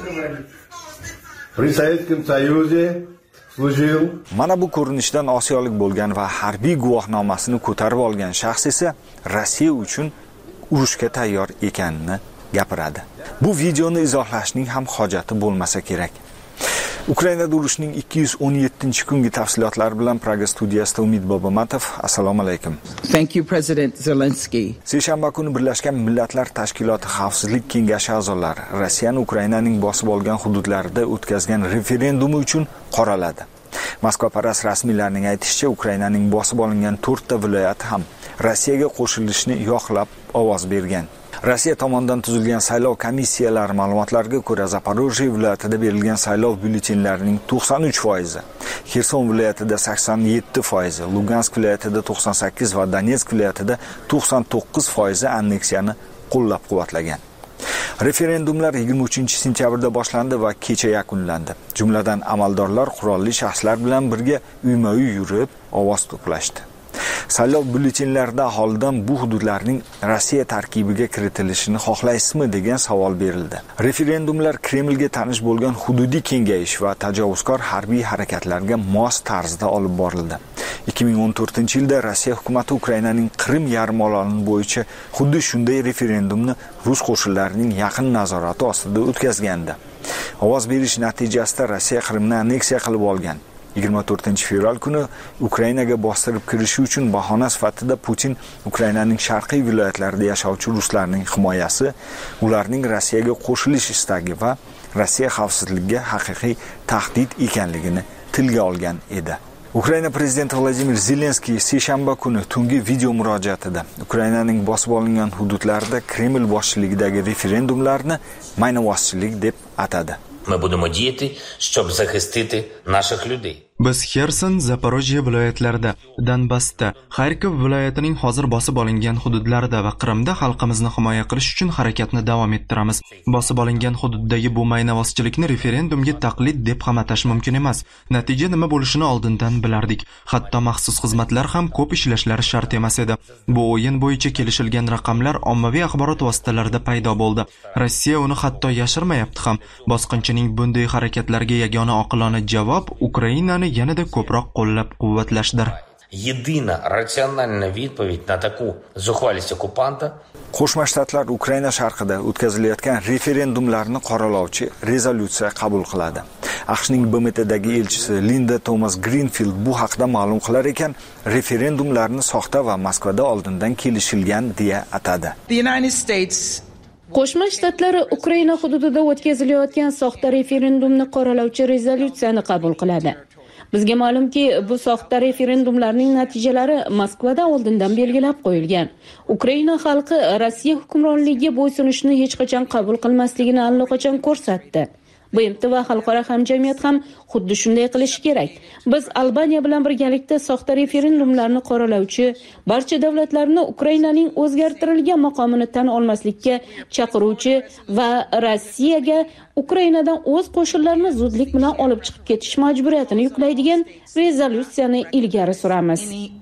при Советском Союзе служил. Mana bu ko'rinishdan osiyolik bo'lgan va harbiy guvohnomasini ko'tarib olgan shaxs esa Rossiya uchun urushga tayyor ekanini gapiradi. Bu videoni izohlashning ham hojati bo'lmasa kerak. Ukrainada urushning ikki yuz o'n yettinchi kungi tafsilotlari bilan Praga studiyasida Umid Bobomatov. Assalomu alaykum. Thank you President Zelensky. Seshanba kuni Birlashgan Millatlar Tashkiloti Xavfsizlik kengashi a'zolari Rossiyani Ukrainaning bosib olgan hududlarida o'tkazgan referendumi uchun qoraladi. Moskva parast rasmiylarning aytishicha, Ukrainaning bosib olingan to'rtta viloyati ham Rossiyaga qo'shilishni yoqlab ovoz bergan. Rossiya tomonidan tuzilgan saylov komissiyalari ma'lumotlariga ko'ra, Zaporojye viloyatida berilgan saylov byulletenlarining to'qson uch foizi, Xerson viloyatida sakson yetti foizi, Lugansk viloyatida to'qson sakkiz va Donetsk viloyatida to'qson to'qqiz foizi anneksiyani qo'llab-quvvatlagan. Referendumlar yigirma uchinchi sentyabrda boshlandi va kecha yakunlandi. Jumladan amaldorlar qurolli shaxslar bilan birga uyma-uy yurib ovoz to'plashdi. Saylov byulletenlarida aholidan bu hududlarning Rossiya tarkibiga kiritilishini xohlaysizmi degan savol berildi. Referendumlar Kremlga tanish bo'lgan hududiy kengayish va tajovuzkor harbiy harakatlarga mos tarzda olib borildi. ikki ming o'n to'rtinchi yilda Rossiya hukumati Ukrainaning Qrim yarimoroli bo'yicha xuddi shunday referendumni rus qo'shinlarining yaqin nazorati ostida o'tkazgandi. Ovoz berish natijasida Rossiya Qrimni anneksiya qilib olgan. yigirma to'rtinchi fevral kuni Ukrainaga bostirib kirishi uchun bahona sifatida Putin Ukrainaning sharqiy viloyatlarida yashovchi ruslarning himoyasi, ularning Rossiyaga qo'shilish istagi va Rossiya xavfsizligiga haqiqiy tahdid ekanligini tilga olgan edi. Ukraina prezidenti Vladimir Zelenskiy seshanba kuni tungi video murojaatida Ukrainaning bosib olingan hududlarida Kreml boshchiligidagi referendumlarni maynavozchilik deb atadi. Ми будемо діяти, щоб захистити наших людей. Biz Xerson, Zaporojye viloyatlarida, Donbassda, Kharkiv viloyatining hozir bosib olingan hududlarida va Qrimda xalqimizni himoya qilish uchun harakatni davom ettiramiz. Bosib olingan hududdagi bu maynavozchilikni referendumga taqlid deb ham atash mumkin emas. Natija nima bo'lishini oldindan bilardik. Hatto maxsus xizmatlar ham ko'p ishlashlari shart emas edi. Bu o'yin bo'yicha kelishilgan raqamlar ommaviy axborot vositalarida paydo bo'ldi. Rossiya uni hatto yashirmayapti ham. Bosqinchining bunday harakatlarga yagona oqilona javob Ukrainani yanada ko'proq qo'llab-quvvatlashdir. Єдина раціональна відповідь на таку зухвалість окупанта Qo'shma Shtatlar Ukraina sharqida o'tkazilayotgan referendumlarni qoralovchi rezolyutsiya qabul qiladi. AQShning B M Tdagi elchisi Linda Thomas Greenfield bu haqda ma'lum qilar ekan, referendumlarni soxta va Moskvada oldindan kelishilgan deya atadi. The United States Qo'shma Shtatlar Ukraina hududida o'tkazilayotgan soxta referendumni qoralovchi rezolyutsiyani qabul qiladi. Bizga ma'lumki, bu soxta referendumlarning natijalari Moskvada oldindan belgilab qo'yilgan. Ukraina xalqi Rossiya hukmronligiga bo'ysunishni hech qachon qabul qilmasligini allaqachon ko'rsatdi. B M T va xalqaro hamjamiyat ham xuddi shunday qilishi kerak. Biz Albaniya bilan birgalikda soxta referendumlarni qoralovchi barcha davlatlarni Ukrainaning o'zgartirilgan maqomini tan olmaslikka chaqiruvchi va Rossiyaga Ukrainadan o'z qo'shinlarini zudlik bilan olib chiqib ketish majburiyatini yuklaydigan rezolyutsiyani ilgari suramiz.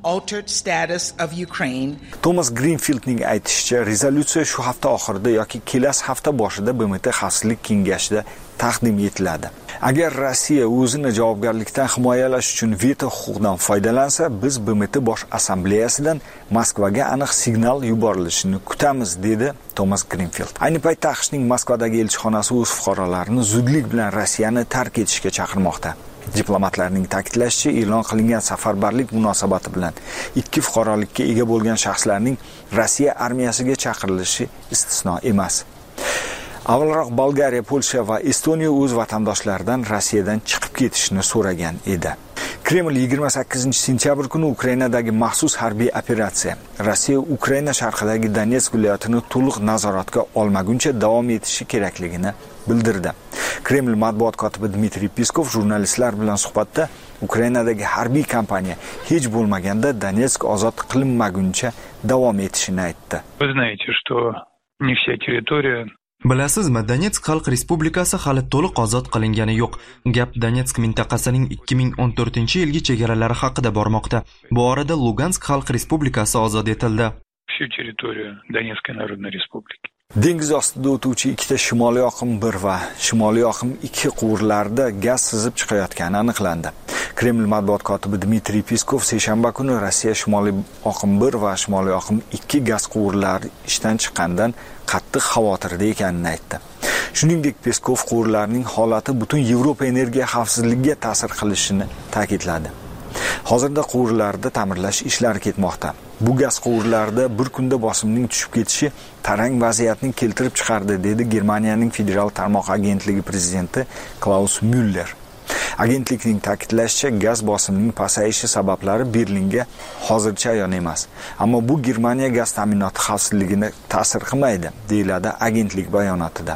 Thomas Greenfieldning aytishicha, rezolyutsiya shu hafta oxirida yoki kelasi hafta boshida B M T Xavfsizlik kengashida taqdim etiladi. Agar Rossiya o'zini javobgarlikdan himoyalash uchun veto huquqidan foydalansa, biz B M T bosh assambleyasidan Moskvaga aniq signal yuborilishini kutamiz, dedi Thomas Greenfield. Ayni paytda AQShning Moskvadagi elchixonasi o'z fuqarolarini zudlik bilan Rossiyani tark etishga chaqirmoqda. Diplomatlarning ta'kidlashicha, e'lon qilingan safarbarlik munosabati bilan ikki fuqarolikka ega bo'lgan shaxslarning Rossiya armiyasiga chaqirilishi istisno emas. Avvalroq Bolgariya, Polsha va Estoniya o'z vatandoshlaridan Rossiyadan chiqib ketishni so'ragan edi. Kreml yigirma sakkizinchi sentyabr kuni Ukrainadagi maxsus harbiy operatsiya Rossiya Ukraina sharqidagi Donetsk viloyatini to'liq nazoratga olmaguncha davom etishi kerakligini bildirdi. Kreml matbuot kotibi Dmitriy Peskov jurnalistlar bilan suhbatda Ukrainadagi harbiy kampaniya hech bo'lmaganda Donetsk ozod qilinmaguncha davom etishini aytdi. Вы знаете, что не вся территория Bilasizmi, Donetsk Xalq Respublikasi hali to'liq ozod qilingani yo'q. Gap Donetsk mintaqasining ikki ming o'n to'rtinchi yilgi chegaralari haqida bormoqda. Bu orada Lugansk Xalq Respublikasi ozod etildi. Всю территорию Донецкой Народной Республики. Dengiz ostida o'tuvchi ikkita shimoliy oqim bir va shimoliy oqim ikki quvurlarida gaz sizib chiqayotgani aniqlandi. Kreml matbuot kotibi Dmitriy Peskov seshanba kuni Rossiya shimoliy oqim bir va shimoliy oqim ikki gaz quvurlari ishdan chiqqandan qattiq xavotirda ekanini aytdi. Shuningdek, Peskov quvurlarning holati butun Yevropa energiya xavfsizligiga ta'sir qilishini ta'kidladi. Hozirda quvurlarda ta'mirlash ishlari ketmoqda. Bu gaz quvurlarida bir kunda bosimning tushib ketishi tarang vaziyatni keltirib chiqardi, dedi Germaniyaning federal tarmoq agentligi prezidenti Klaus Müller. Agentlikning ta'kidlashicha, gaz bosimining pasayishi sabablari Berlinga hozircha ayon emas. Ammo bu Germaniya gaz ta'minoti xavfsizligini ta'sir qilmaydi, deyiladi agentlik bayonotida.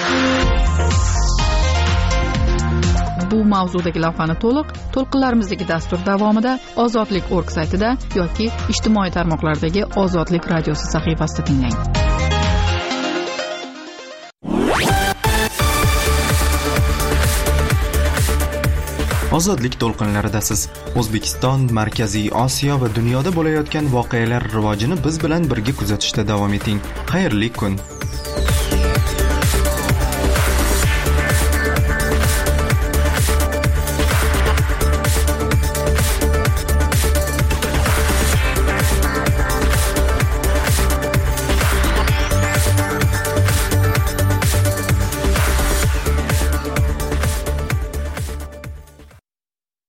Bu mavzudagi lavhani to'liq to'lqinlarimizdagi dastur davomida Ozodlik nokta org saytida yoki ijtimoiy tarmoqlardagi Ozodlik radiosi sahifasida tinglang. Ozodlik to'lqinlaridasiz. O'zbekiston, Markaziy Osiyo va dunyoda bo'layotgan voqealar rivojini biz bilan birga kuzatishda davom eting. Xayrli kun.